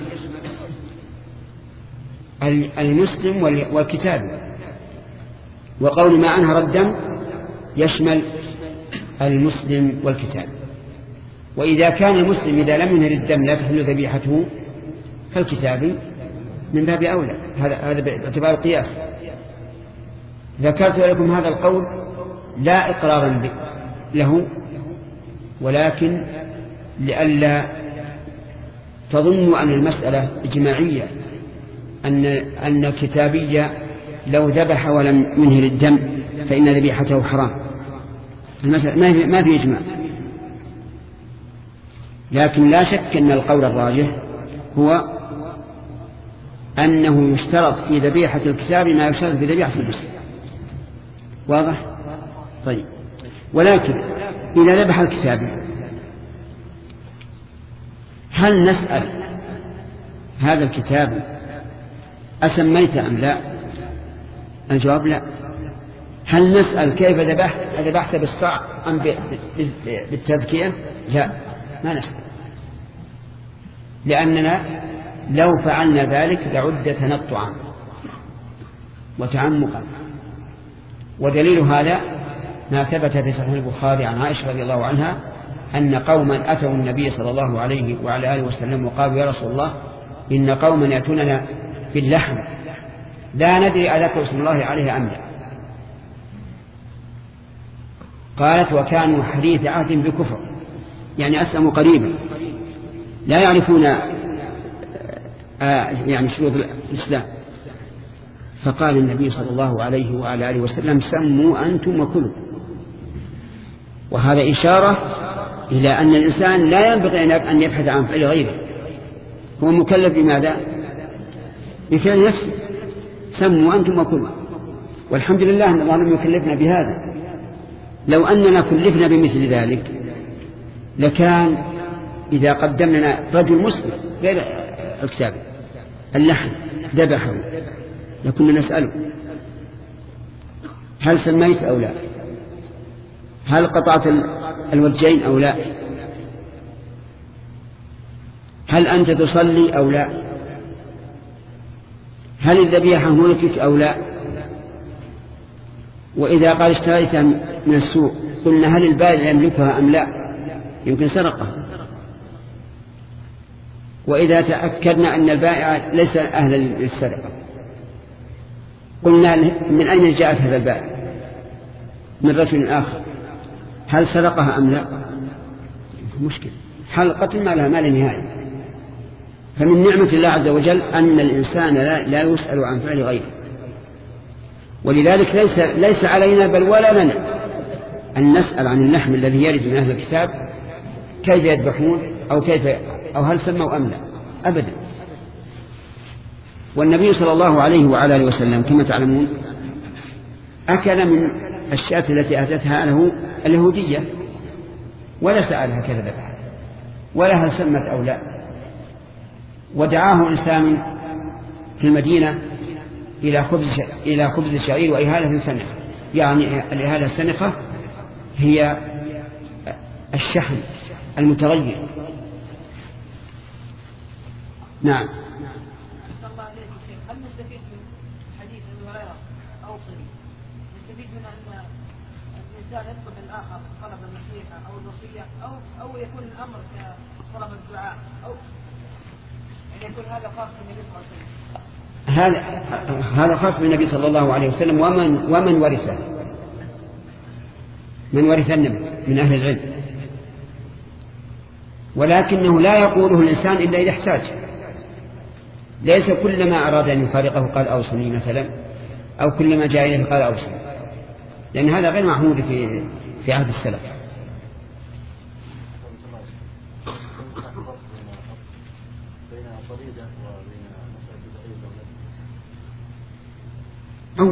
المسلم والكتاب، وقول ما أنهر الدم يشمل المسلم والكتاب. وإذا كان المسلم إذا لم ينهر الدم لا تحل ذبيحته، فالكتابي من باب أولى، هذا باعتبار القياس. ذكرت لكم هذا القول لا إقرارا له، ولكن لئلا تظنوا أن المسألة إجماعية، أن الكتابي لو ذبح ولم ينهر الدم فإن ذبيحته حرام. المسألة ما في إجماع، لكن لا شك أن القول الراجح هو أنه يشترط في ذبيحة الكتاب ما يشترط في ذبيحة المسلم. واضح؟ طيب، ولكن إذا ذبح الكتابي هل نسأل هذا الكتاب أسميت أم لا؟ الجواب لا. هل نسأل كيف ذبحت بالصع أم بالتذكية؟ لا، ما نسأل، لأننا لو فعلنا ذلك لعد تنطعا وتعمقا. ودليل هذا ما ثبت في صحيح البخاري عن عائشة رضي الله عنها أن قوما أتوا النبي صلى الله عليه وعلى آله وسلم وقالوا يا رسول الله إن قوما يأتوننا باللحم لا ندري أذكر اسم الله عليه أم لا. قالت وكانوا حديث عهد بكفر، يعني أسلموا قريبا، لا يعرفون يعني شروط الإسلام. فقال النبي صلى الله عليه وعلى آله وسلم سموا أنتم وكلوا. وهذا إشارة إلى أن الإنسان لا ينبغي أن يبحث عن فعل غيره، هو مكلف بماذا؟ بفعل نفسه. سموا أنتم وكلوا. والحمد لله أن الله لم يكلفنا بهذا. لو أننا كلفنا بمثل ذلك لكان إذا قدم لنا رجل مسلم غير الكتاب اللحم ذبحه لكنا نسأله هل سميت أو لا، هل قطعت الوجهين أو لا، هل أنت تصلي أو لا، هل الذبيحة ملكك أو لا. وإذا قال اشتريت من السوق قلنا هل البائع يملكها أم لا، يمكن سرقها. وإذا تأكدنا أن البائع ليس أهلا للسرقة قلنا من أين جاءت هذا البائع؟ من رجل آخر، هل سرقها أم لا؟ مشكلة، حلقة ما لها ما لا نهاية. فمن نعمة الله عز وجل أن الإنسان لا يسأل عن فعل غيره، ولذلك ليس علينا بل ولا لنا أن نسأل عن اللحم الذي يرد من أهل الكتاب كيف يذبحون أو هل سموا أم لا، أبدا. والنبي صلى الله عليه وعلى آله وسلم كما تعلمون أكل من الشاة التي أتتها له اليهودية ولا سألها كيف ذبحها ولا هل سمت أو لا. ودعاه إنسان في المدينة إلى خبز شعير وإهالة سنخة، يعني الإهالة السنخة هي الشحم المتغير. نعم. هل نستفيد من حديث ابي هريره اوصني، نستفيد من ان الانسان يطلب الاخر طلب النصيحه او الوصيه او يكون الامر كطلب الدعاء او يعني يكون هذا خاص بالنبي صلى الله عليه وسلم؟ هذا خاص بالنبي صلى الله عليه وسلم ومن ورثه، من ورث النبي من أهل العلم، ولكنه لا يقوله الإنسان إلا إذا احتاج. ليس كلما أراد أن يفارقه قال أوصني مثلا، أو كلما جاء إليه قال أوصني، لأن هذا غير معهود في عهد السلف.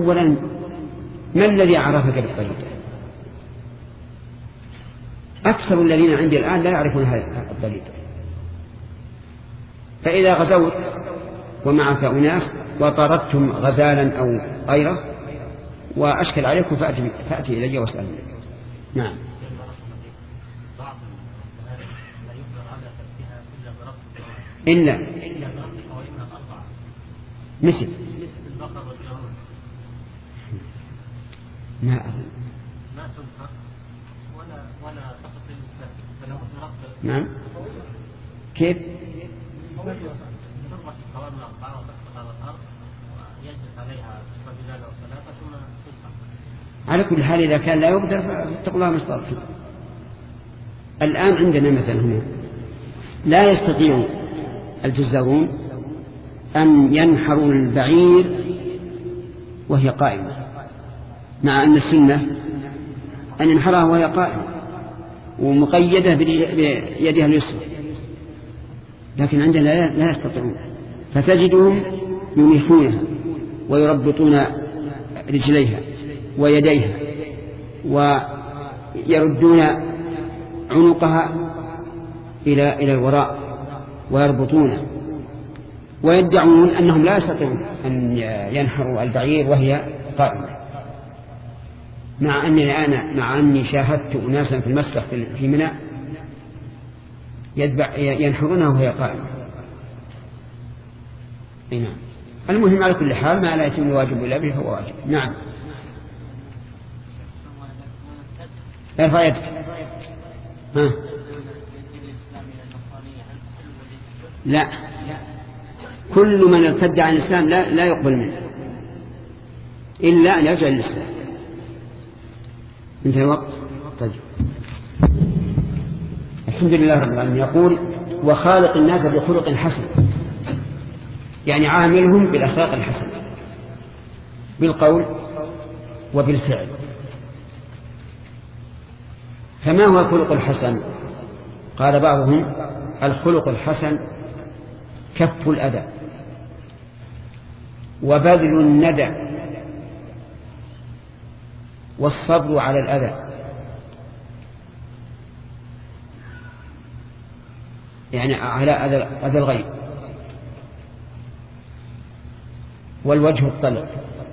أولا ما الذي عرفك بالطريقة؟ أكثر الذين عندي الآن لا يعرفون هذه الطريقة. فإذا غزوت ومعك أناس وطردتم غزالا أو غيره وأشكل عليكم فأتي إلي واسألني. نعم. إلا مثل ما تنفق ولا تقتل فلو ضربت. نعم. كيف؟ تضرب القوام الأربعة وتسقط على الأرض ويجلس عليها رجلان أو ثلاثة ثم تنفق. على كل حال إذا كان لا يقدر فاتقوا الله ما استطعتم. الآن عندنا مثلا هنا لا يستطيع الجزارون أن ينحروا البعير وهي قائمة، مع أن السنة أن ينحرها وهي قائمة ومقيدة بيدها اليسرى، لكن عندنا لا يستطيعون، فتجدهم ينيحونها ويربطون رجليها ويديها ويردون عنقها إلى الوراء ويربطونه، ويدعون أنهم لا يستطيعون أن ينحروا البعير وهي قائمة، مع أني شاهدت أناسا في المسلخ في منى ينحرونها وهي قائمة. نعم. المهم على كل حال ما لا يتم الواجب إلا به فهو واجب. نعم. ارفع يدك. ها. لا، كل من ارتد عن الإسلام لا يقبل منه إلا أن يرجع للإسلام. انتهى الوقت. طيب. الحمد لله رب العالمين. يقول وخالق الناس بخلق حسن، يعني عاملهم بالأخلاق الحسنة بالقول وبالفعل. فما هو الخلق الحسن؟ قال بعضهم الخلق الحسن كف الأذى وبذل الندى والصبر على الأذى، يعني على أذى الغير، والوجه الطلق.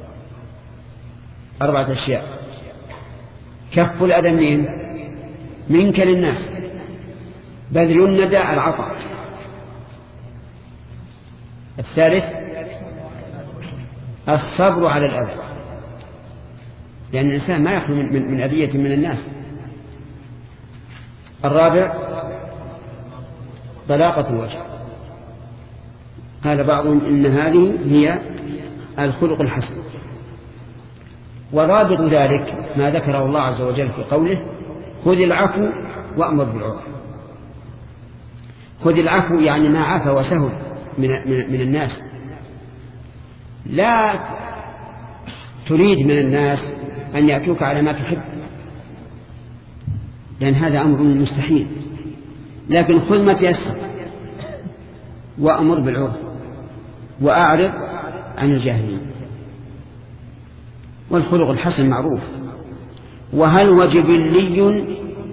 4 أشياء. كف الأذى منك للناس، بذل الندى العطاء. الثالث الصبر على الأذى، لأن الإنسان ما يخلو من أذية من الناس. الرابع طلاقة الوجه. قال بعضهم إن هذه هي الخلق الحسن، ورابط ذلك ما ذكره الله عز وجل في قوله خذ العفو وأمر بالعرف. خذ العفو يعني ما عفى وسهل من الناس، لا تريد من الناس أن يأتوك على ما تحب، لأن هذا أمر مستحيل، لكن خذ ما تيسر وأمر بالعرف وأعرض عن الجاهلين. والخلق الحسن معروف. وهل هو جبلي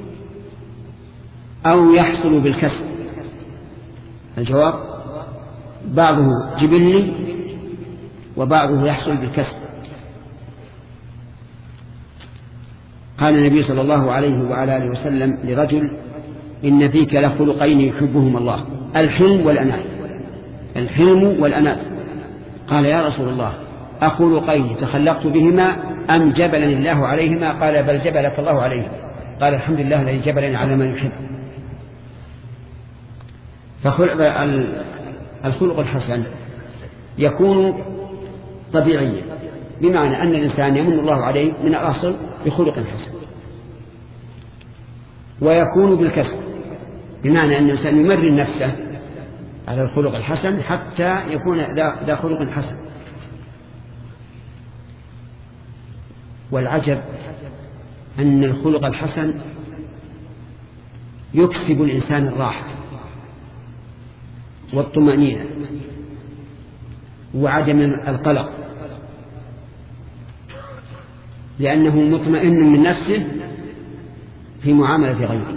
أو يحصل بالكسب؟ الجواب بعضه جبلي وبعضه يحصل بالكسب. قال النبي صلى الله عليه وعلى آله وسلم لرجل إن فيك لخلقين يحبهم الله، الحلم والأنات. الحلم والأنات. قال يا رسول الله أخلقين تخلقت بهما أم جبلني الله عليهما؟ قال بل جبلك الله عليهما. قال الحمد لله الذي جبلني على ما يحب. فالخلق الحسن يكون طبيعيا، بمعنى أن الإنسان يمن الله عليه من الأصل بخلق حسن، ويكون بالكسب، بمعنى أن الإنسان يمرن نفسه على الخلق الحسن حتى يكون ذا خلق حسن. والعجب أن الخلق الحسن يكسب الإنسان الراحة والطمأنينة وعدم القلق لأنه مطمئن من نفسه في معاملة غيره.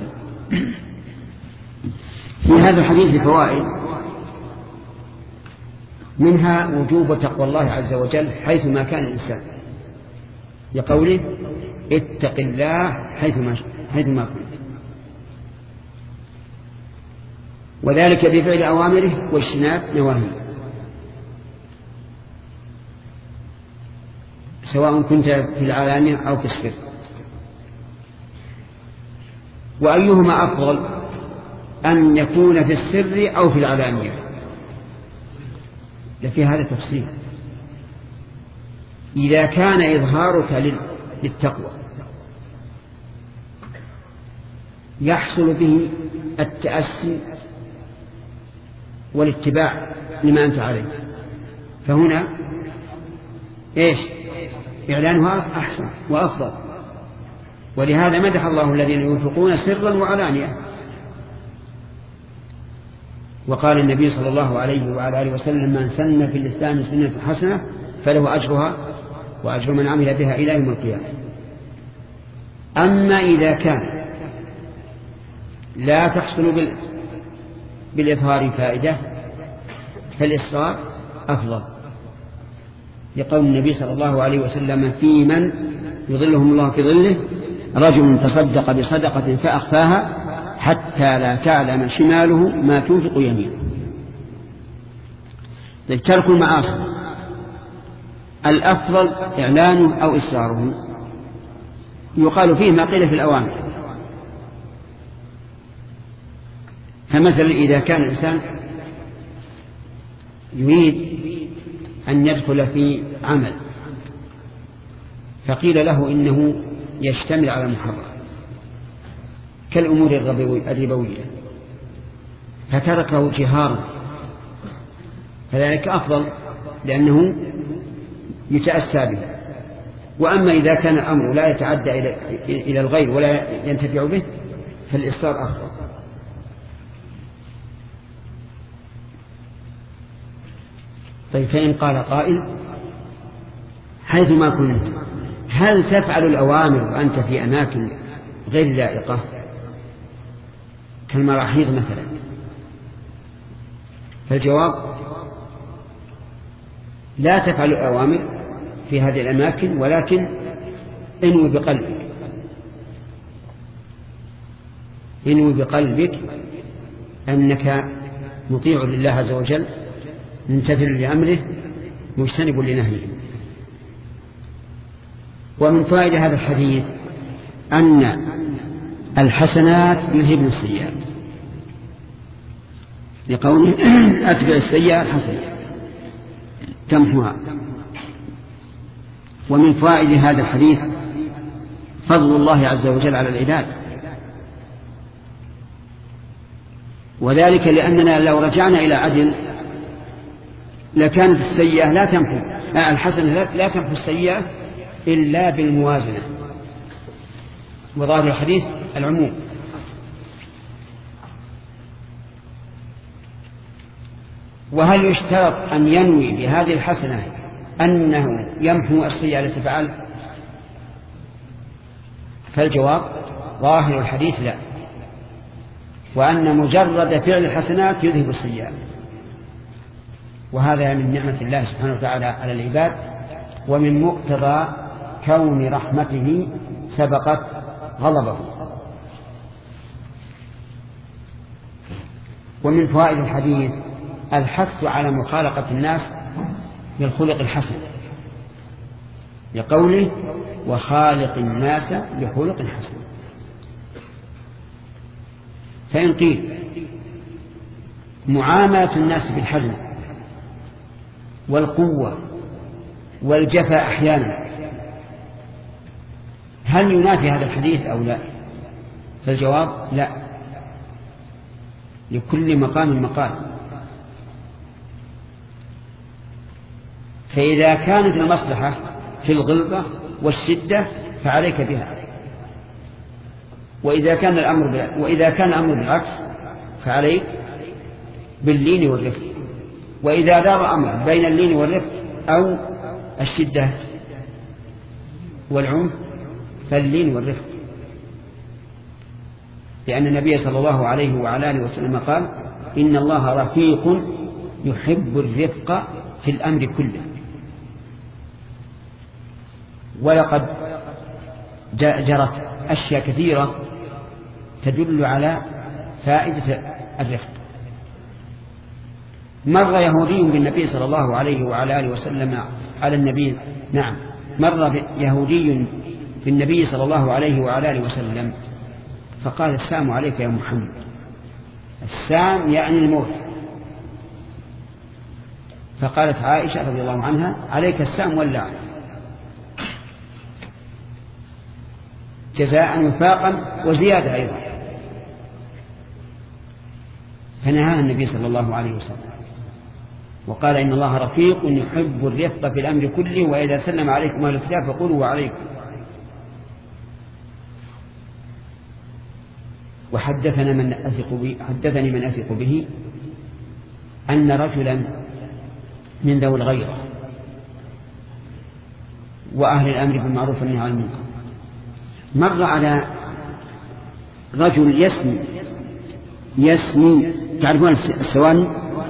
في هذا الحديث فوائد، منها وجوب تقوى الله عز وجل حيثما كان الإنسان، لقوله اتق الله حيثما كنت، وذلك بفعل أوامره واجتناب نواهيه، سواء كنت في العلانية أو في السر. وأيهما أفضل، أن يكون في السر أو في العلانية؟ لفي هذا تفصيل. إذا كان إظهارك للتقوى يحصل به التأسي والاتباع لما أنت عليه، فهنا إيش؟ إعلانها أحسن وأفضل. ولهذا مدح الله الذين ينفقون سرا وعلانية، وقال النبي صلى الله عليه وعلى آله وسلم من سن في الإسلام سنة حسنة فله أجرها وأجر من عمل بها إلى يوم القيامة. أما إذا كان لا تحصل بالإظهار فائدة فالإصرار أفضل، لقول النبي صلى الله عليه وسلم في من يظلهم الله في ظله رجل تصدق بصدقة فأخفاها حتى لا تعلم شماله ما تنفق يمينه. ترك المعاصي الأفضل إعلانه أو إسراره؟ يقال فيه ما قيل في الأوامر. فمثلا إذا كان الإنسان يريد أن يدخل في عمل فقيل له إنه يشتمل على المحرم كالأمور الربوية فتركه جهارا، فذلك أفضل لأنه يتأسى به. وأما إذا كان الأمر لا يتعدى إلى الغير ولا ينتفع به فالإصرار أفضل. طيب، فإن قال قائل حيثما كنت هل تفعل الأوامر وأنت في أماكن غير لائقة كالمراحيض مثلا؟ فالجواب لا تفعل الأوامر في هذه الأماكن، ولكن انوي بقلبك أنك مطيع لله عز وجل ممتثل لأمره مجتنب لنهيه. ومن فائدة هذا الحديث أن الحسنات يذهبن السيئات، لقوله أتبع السيئة الحسنة تمحوها. ومن فائدة هذا الحديث فضل الله عز وجل على العباد، وذلك لأننا لو رجعنا إلى عدل لكانت السيئة لا تمحو الحسنة لا تمحو السيئة إلا بالموازنة، وظاهر الحديث العموم. وهل يشترط أن ينوي بهذه الحسنة أنه يمحو السيئة التي فعل؟ فالجواب ظاهر الحديث لا، وأن مجرد فعل الحسنات يذهب السيئات، وهذا من نعمة الله سبحانه وتعالى على العباد، ومن مقتضى كون رحمته سبقت غضبه. ومن فوائد الحديث الحث على مخالقة الناس بالخلق الحسن، لقوله وخالق الناس بخلق حسن. فإن قيل معاملة الناس بالحزم والقوة والجفا أحيانا هل ينافي هذا الحديث أو لا؟ فالجواب لا، لكل مقام مقال. فإذا كانت المصلحة في الغلظة والشدة فعليك بها، وإذا كان الأمر بالعكس فعليك باللين والرفق. وإذا دار أمر بين اللين والرفق أو الشدة والعنف فاللين والرفق، لأن النبي صلى الله عليه وعلى آله وسلم قال إن الله رفيق يحب الرفق في الأمر كله. ولقد جرت أشياء كثيرة تدل على فائدة الرفق. مر يهودي بالنبي صلى الله عليه وعلى آله وسلم على النبي، نعم، مر يهودي بالنبي صلى الله عليه وعلى آله وسلم فقال السلام عليك يا محمد. السام يعني الموت. فقالت عائشة رضي الله عنها عليك السام واللعنة، جزاء وفاقا وزيادة أيضا. فنهاها النبي صلى الله عليه وسلم وقال إن الله رفيق يحب الرفق في الأمر كله، وإذا سلم عليكم أهل الكتاب فقولوا وعليكم. وحدثني من أثق به أن رجلا من ذوي الغيرة وأهل الأمر بالمعروف والنهي عن المنكر مر على رجل يسمي تعرفون السواني؟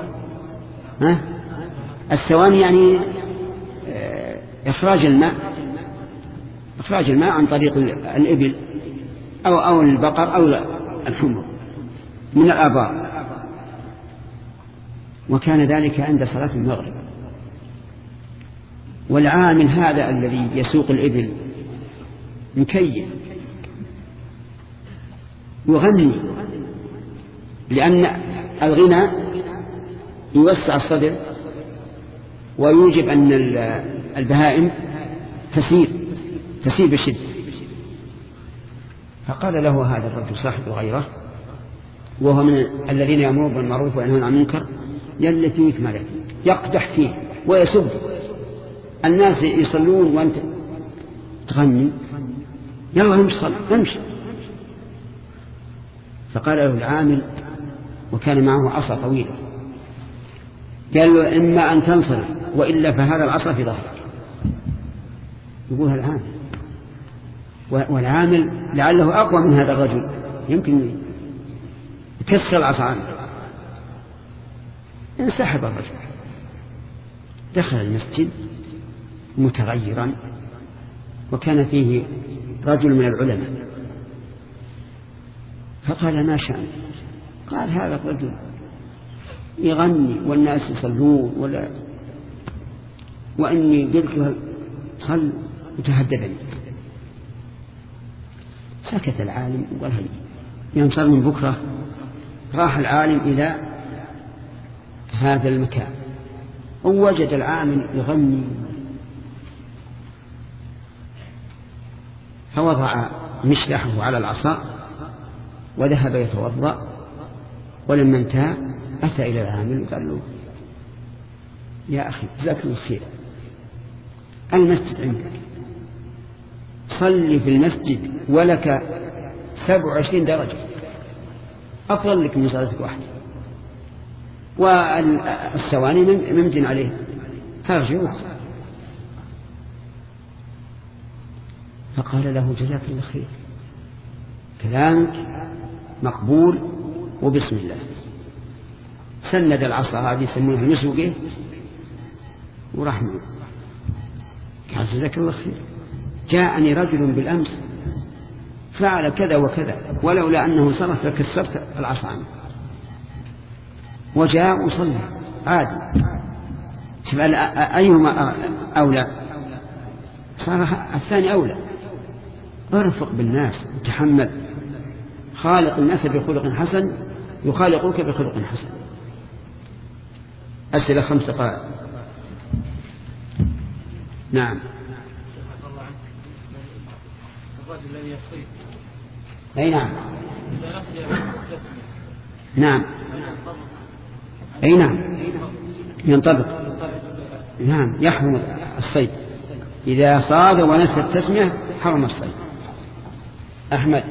السواني يعني إخراج الماء عن طريق الإبل أو البقر أو الحمر من الآبار. وكان ذلك عند صلاة المغرب، والعامل هذا الذي يسوق الإبل مكيف يغني، لأن الغنى يوسع الصدر ويوجب أن البهائم تسير بشدة. فقال له هذا الرجل صاحب الغيرة وهو من الذين يأمرون بالمعروف وينهون عن المنكر يلتيك ملك يقدح فيه ويسب الناس يصلون وأنت تغني، يلا نمشي. فقال له العامل وكان معه عصا طويلة قال له إما أن تنصرف وإلا فهذا العصا في ظهرك. يقولها العامل، والعامل لعله أقوى من هذا الرجل يمكن يكسر العصا عنه. انسحب الرجل دخل المسجد متغيرا، وكان فيه رجل من العلماء فقال ما شأن؟ قال هذا الرجل يغني والناس يصلون وإني قلت له صل وتهددني. سكت العالم وقال هي ينصر من بكرة. راح العالم إلى هذا المكان ووجد العامل يغني، فوضع مشلحه على العصا وذهب يتوضأ، ولما انتهى أتى إلى العامل وقال له يا أخي جزاك الله خير، المسجد عندك، صلي في المسجد ولك 27 درجة أفضل لك من صلاتك واحدة، والسواني ممدن عليه ترجوك. فقال له جزاك الله خير، كلامك مقبول وبسم الله. سند العصا هذه يسمونها نسوقه وراح منه. قال جزاك الله خير، جاءني رجل بالأمس فعل كذا وكذا ولولا أنه صرف لكسرت العصا عنه، وجاء وصلى عادي. أيهما أولى؟ صار الثاني أولى. ارفق بالناس وتحمل، خالق الناس بخلق حسن يخالقوك بخلق حسن. أسئلة 5 دقائق. نعم. أي نعم. نعم. أي نعم ينطبق. نعم يحرم الصيد إذا صاد ونسى التسمية حرم الصيد. أحمد.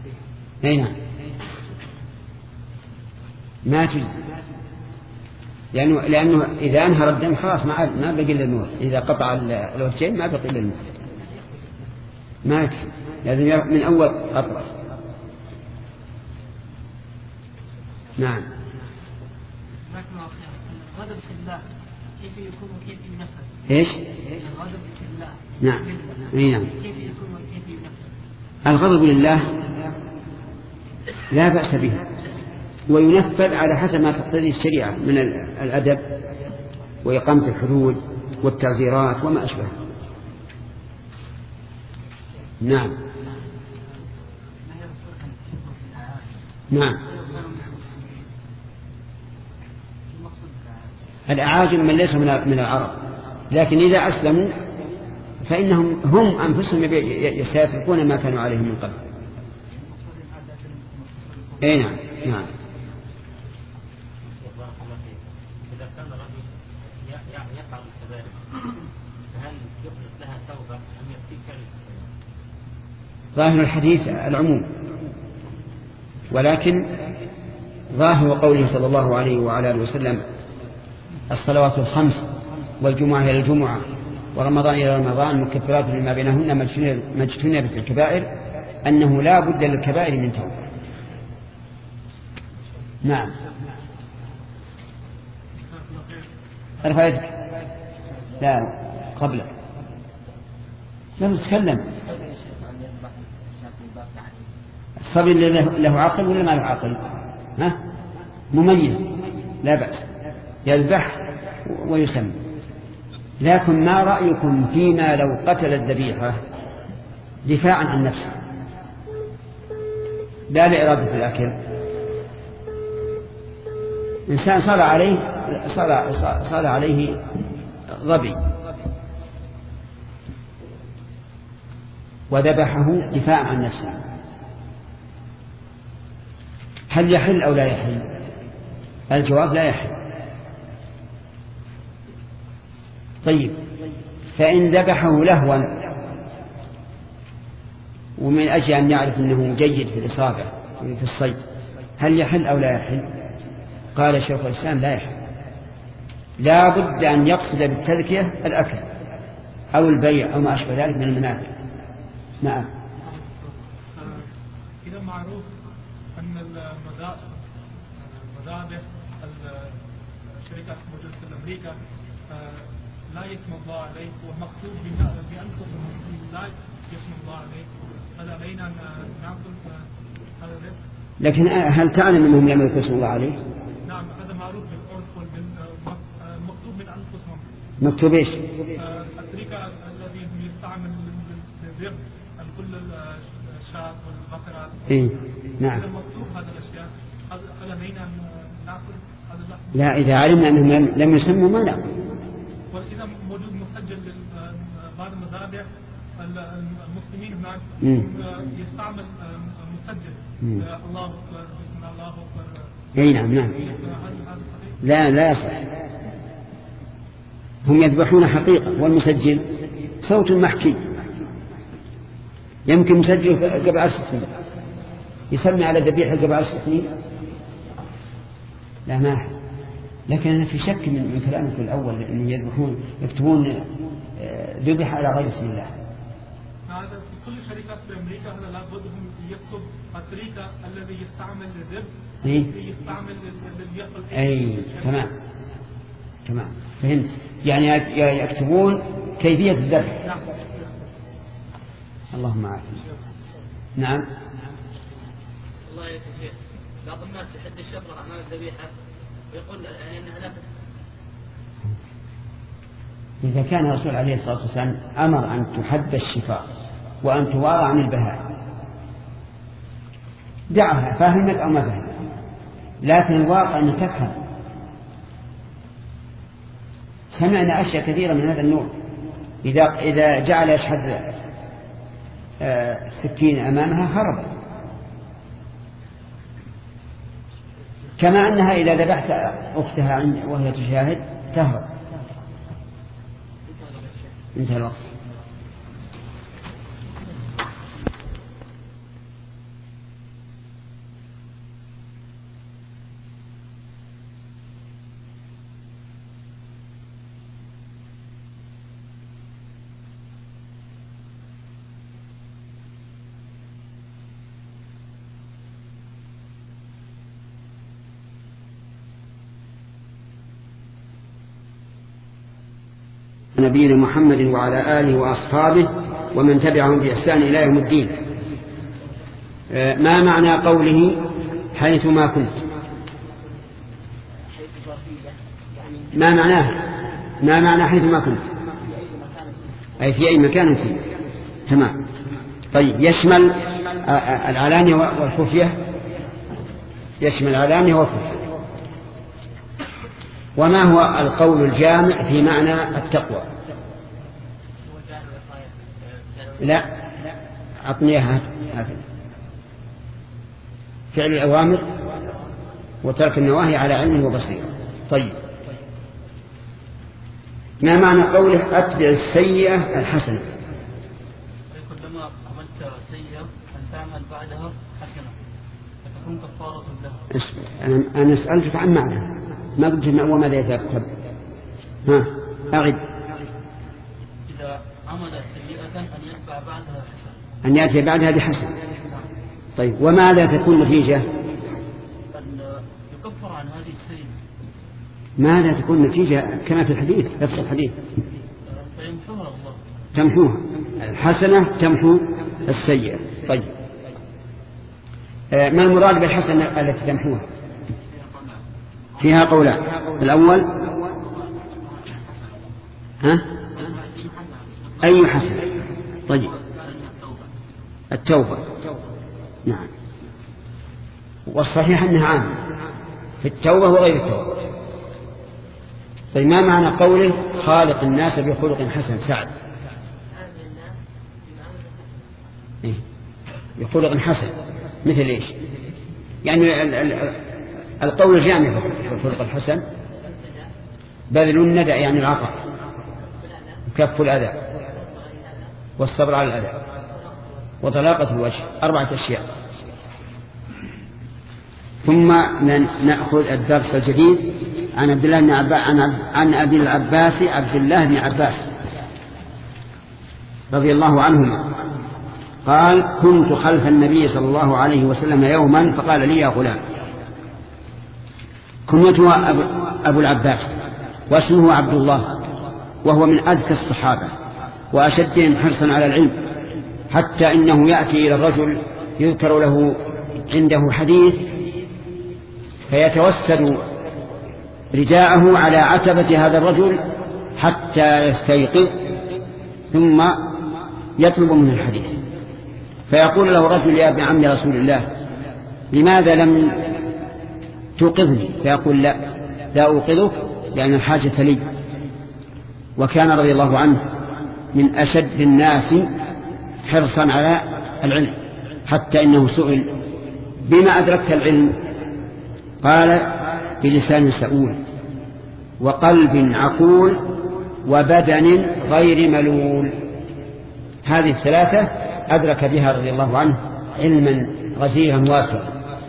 أي نعم ما تجزي. لأنه إذا أنهر الدم خلاص ما بقي إلا الموت. إذا قطع الوجهين ما بقي إلا الموت، ما يكفي، لازم من أول أطرف. نعم. الغضب في الله كيف يكون وكيف ينفذ؟ إيش؟ الغضب في الله. نعم. نعم. كيف يكون وكيف ينفذ؟ الغضب لله لا بأس به، وينفذ على حسب ما تقتضي الشريعة من الأدب وإقامة الحدود والتعزيرات وما أشبه. نعم. نعم. الأعاجم من ليس من العرب، لكن إذا أسلموا فإنهم هم أنفسهم يستيقظون ما كانوا عليه من قبل. أي نعم. نعم. إذا كان الرجل يفعل الكبائر فهل يخلص لها توبة أم يكفي كلمة؟ ظاهر الحديث العموم، ولكن ظاهر قوله صلى الله عليه وعلى آله وسلم الصلوات الخمس والجمعة إلى الجمعة ورمضان إلى رمضان مكفرات لما بينهن ما اجتنبت الكبائر، أنه لا بد للكبائر من توبة. نعم. ارفع يدك. لا قبلك لازم تتكلم. الصبي اللي له عقل ولا ما له عقل؟ ها؟ مميز لا بأس يذبح ويسمى. لكن ما رأيكم فيما لو قتل الذبيحة دفاعا عن نفسه لا لإرادة الأكل؟ إنسان صار عليه ظبي وذبحه دفاعا عن نفسه، هل يحل أو لا يحل؟ الجواب لا يحل. طيب، فإن ذبحه لهوا ومن أجل أن يعرف أنه جيد في الإصابة في الصيد، هل يحل أو لا يحل؟ قال شيخ الإسلام لا يحل، لا بد أن يقصد بالتذكية الأكل أو البيع أو ما أشبه ذلك من المنافع. نعم. إذا معروف أن المذابح الشركات الموجودة في أمريكا لا يسمى الله عليه ومكتوب بأنفسهم لا يسمى الله عليه، هل علينا أن نأخذ هذا الرزق؟ لكن هل تعلم أنهم لم يكسروا الله عليه؟ نعم، هذا معروف بالعرف مكتوب من أنفسهم. مكتوب إيش؟ الطريقة الذي يستعمل للذبح كل الشاة والبقرة. إيه نعم. إذا مكتوب هذا الأشياء هل علينا أن نأخذ هذا اللحم؟ لا، إذا علمنا أنهم لم يسموا ما نأخذ. وإذا موجود مسجل بعض المذابح المسلمين هناك يستعمل مسجل الله أكبر بسم الله أكبر. أي نعم. نعم. لا يصح. هم يذبحون حقيقة، والمسجل صوت محكي، يمكن مسجل قبل 10 سنين يسمي على ذبيحة قبل 10 سنين. لا ما أحد. لكن أنا في شك من كلامك الأول أن يكتبون ذبح على غير اسم الله. هذا في كل شركات في أمريكا هذا لابد هم يكتب الطريقة الذي يستعمل للذبح يستعمل لليقل. أي تمام فهمت. يعني يكتبون كيفية الذبح. نعم. اللهم عافية. نعم. الله يكفيك. بعض الناس يحد الشفرة أمام الذبيحة ويقول إنها لا. إذا كان الرسول عليه الصلاة والسلام أمر أن تحد الشفار وأن توارى عن البهائم دعها، فهمت أو ما فهمت، لكن الواقع أن تفهم. سمعنا أشياء كثيرة من هذا النوع. إذا جعل يشحذ السكين أمامها هرب، كما أنها إذا ذبحت أختها وهي تشاهد تهرب. انتهى الوقت. نبينا محمد وعلى آله وأصحابه ومن تبعهم بإحسان إلى يوم الدين. ما معنى قوله حيثما كنت؟ ما معنى حيثما كنت؟ أي في أي مكان كنت. تمام. طيب يشمل العلانية والخفية؟ يشمل العلانية والخفية. وما هو القول الجامع في معنى التقوى؟ لا أعطنيها هكذا: فعل الأوامر وترك النواهي على علم وبصيرة. طيب ما معنى قوله أتبع السيئة الحسنة؟ كلما عملت سيئة أن تعمل بعدها حسنة فتكون كفارة لها. أنا سألتك عن معنى، ما قلت وماذا يترتب. أعد. إذا عمل سيئة أن يتبع بعدها حسنة، أن يأتي بعدها بحسنة. طيب وماذا تكون نتيجة؟ أن يكفر عن هذه السيئة. ماذا تكون نتيجة كما في الحديث، نفس الحديث؟ فيمحوها الله. تمحوها الحسنة، تمحو السيئة. طيب ما المراد بالحسنة التي تمحوها؟ فيها قولان: الأول أي حسنة؟ طيب التوبة. نعم. والصحيح أنها عامة في التوبة وغير التوبة. طيب ما معنى قوله خالق الناس بخلق حسن؟ سعد. بخلق حسن مثل إيش؟ يعني القول الجامع في الخلق الحسن: بذل الندى يعني العطاء، وكف الأذى، والصبر على الأذى، وطلاقة الوجه. 4 أشياء. ثم نأخذ الدرس الجديد عن عبد الله بن عن أبي العباس عبد الله بن عباس رضي الله عنهما قال: كنت خلف النبي صلى الله عليه وسلم يوما فقال لي: يا غلام. كنيته أبو العباس واسمه عبد الله، وهو من أذكى الصحابة وأشدهم حرصا على العلم، حتى إنه يأتي إلى الرجل يذكر له عنده حديث فيتوسد رداءه على عتبة هذا الرجل حتى يستيقظ، ثم يطلب منه الحديث. فيقول له الرجل: يا ابن عم رسول الله، لماذا لم توقظني؟ فيقول: لا أوقظك لأن الحاجة لي. وكان رضي الله عنه من أشد الناس حرصا على العلم، حتى إنه سئل: بما أدركت العلم؟ قال: بلسان سؤول، وقلب عقول، وبدن غير ملول. هذه الثلاثة أدرك بها رضي الله عنه علما غزيرا واسعا.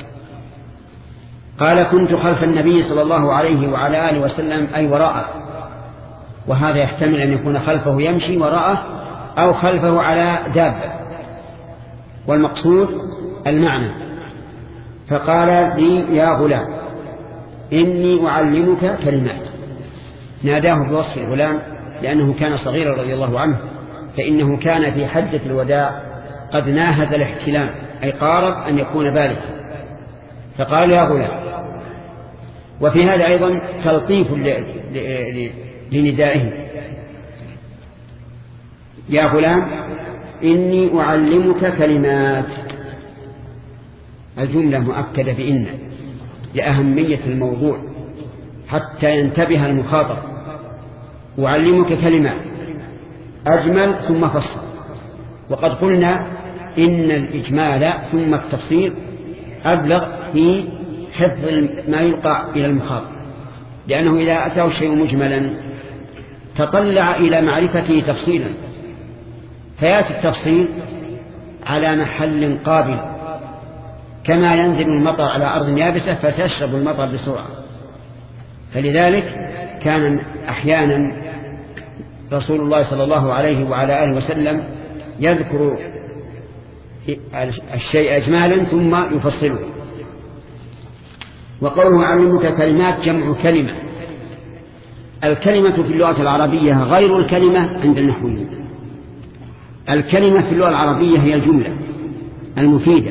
قال: كنت خلف النبي صلى الله عليه وعلى آله وسلم أي وراءه، وهذا يحتمل أن يكون خلفه يمشي وراءه أو خلفه على دابة، والمقصود المعنى. فقال لي: يا غلام إني أعلمك كلمات. ناداه بوصف الغلام لأنه كان صغيرا رضي الله عنه، فإنه كان في حجة الوداع قد ناهز الاحتلام، أي قارب أن يكون بالغا، فقال: يا غلام. وفي هذا أيضا تلطيف لندائه: يا غلام إني أعلمك كلمات. الجملة مؤكدة بإن لأهمية الموضوع حتى ينتبه المخاطب. أعلمك كلمات أجمل ثم فصل. وقد قلنا إن الإجمال ثم التفصيل أبلغ في حفظ ما يلقى إلى المخاطب، لأنه إذا أتاه الشيء مجملا تطلع إلى معرفته تفصيلا، فيأتي التفصيل على محل قابل، كما ينزل المطر على أرض يابسة فتشرب المطر بسرعة. فلذلك كان أحيانا رسول الله صلى الله عليه وعلى آله وسلم يذكر الشيء أجمالا ثم يفصله. وقوله أعلمك كلمات جمع كلمة، الكلمة في اللغة العربية غير الكلمة عند النحويين. الكلمة في اللغة العربية هي الجملة المفيدة،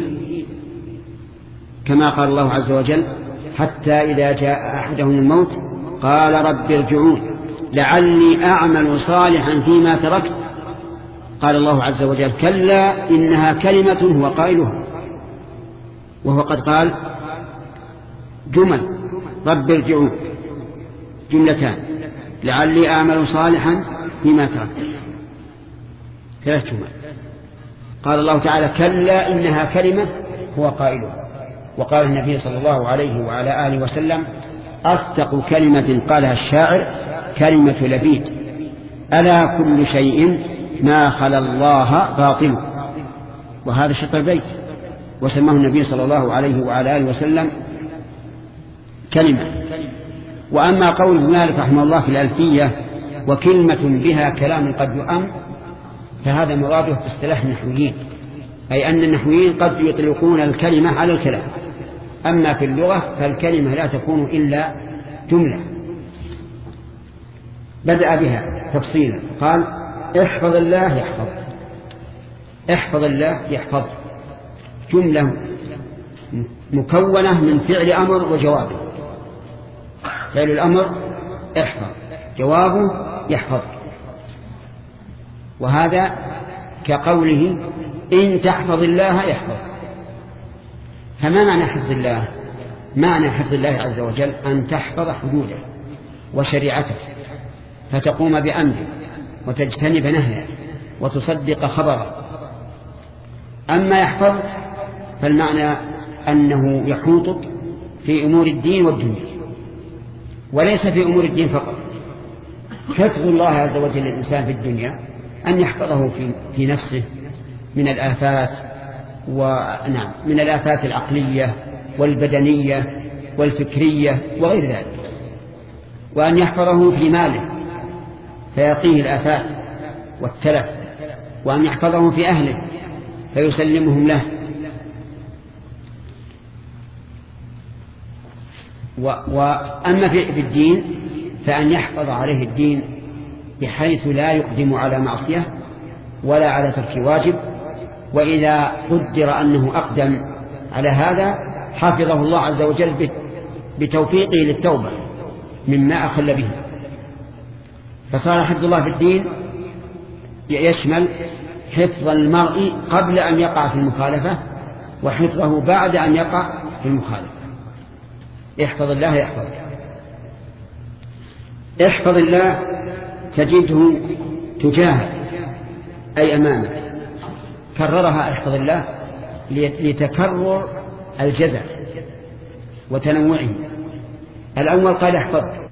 كما قال الله عز وجل: حتى إذا جاء أحدهم الموت قال رب ارجعون لعلي أعمل صالحا فيما تركت. قال الله عز وجل: كلا إنها كلمة هو قائلها. وهو قد قال جمل: رب ارجعون جملتان، لعلي أعمل صالحا فيما تركت، 3 جمل. قال الله تعالى: كلا إنها كلمة هو قائلها. وقال النبي صلى الله عليه وعلى آله وسلم: أصدق كلمة قالها الشاعر كلمة لبيد: ألا كل شيء ما خلا الله باطل. وهذا شطر البيت، وسماه النبي صلى الله عليه وعلى آله وسلم كلمة. وأما قول ابن مالك رحمه الله في الألفية: وكلمة بها كلام قد يؤم، فهذا مراده في اصطلاح النحويين، أي أن النحويين قد يطلقون الكلمة على الكلام، أما في اللغة فالكلمة لا تكون إلا جملة. بدأ بها تفصيلا، قال: احفظ الله يحفظ. احفظ الله يحفظ جملة مكونة من فعل أمر وجوابه. فعل الأمر احفظ، جوابه يحفظ. وهذا كقوله: إن تحفظ الله يحفظ. فما معنى حفظ الله؟ معنى حفظ الله عز وجل أن تحفظ حدوده وشريعته، فتقوم بأمره وتجتنب نهيه وتصدق خبره. أما يحفظ فالمعنى أنه يحوطك في أمور الدين والدنيا، وليس في أمور الدين فقط. حفظ الله عز وجل للإنسان في الدنيا أن يحفظه في نفسه من الآفات، من الآفات العقلية والبدنية والفكرية وغير ذلك، وأن يحفظه في ماله فيقيه الآفات والتلف، وأن يحفظه في أهله فيسلمهم له. وأما في الدين فأن يحفظ عليه الدين بحيث لا يقدم على معصية ولا على ترك واجب، وإذا قدر أنه أقدم على هذا حفظه الله عز وجل بتوفيقه للتوبة مما أخل به. فصار حفظ الله في الدين يشمل حفظ المرء قبل أن يقع في المخالفة، وحفظه بعد أن يقع في المخالفة. احفظ الله يحفظ. احفظ الله تجده تجاهك أي أمامك. كررها احفظ الله لتكرر الجزاء وتنوعه. الأول قال احفظ،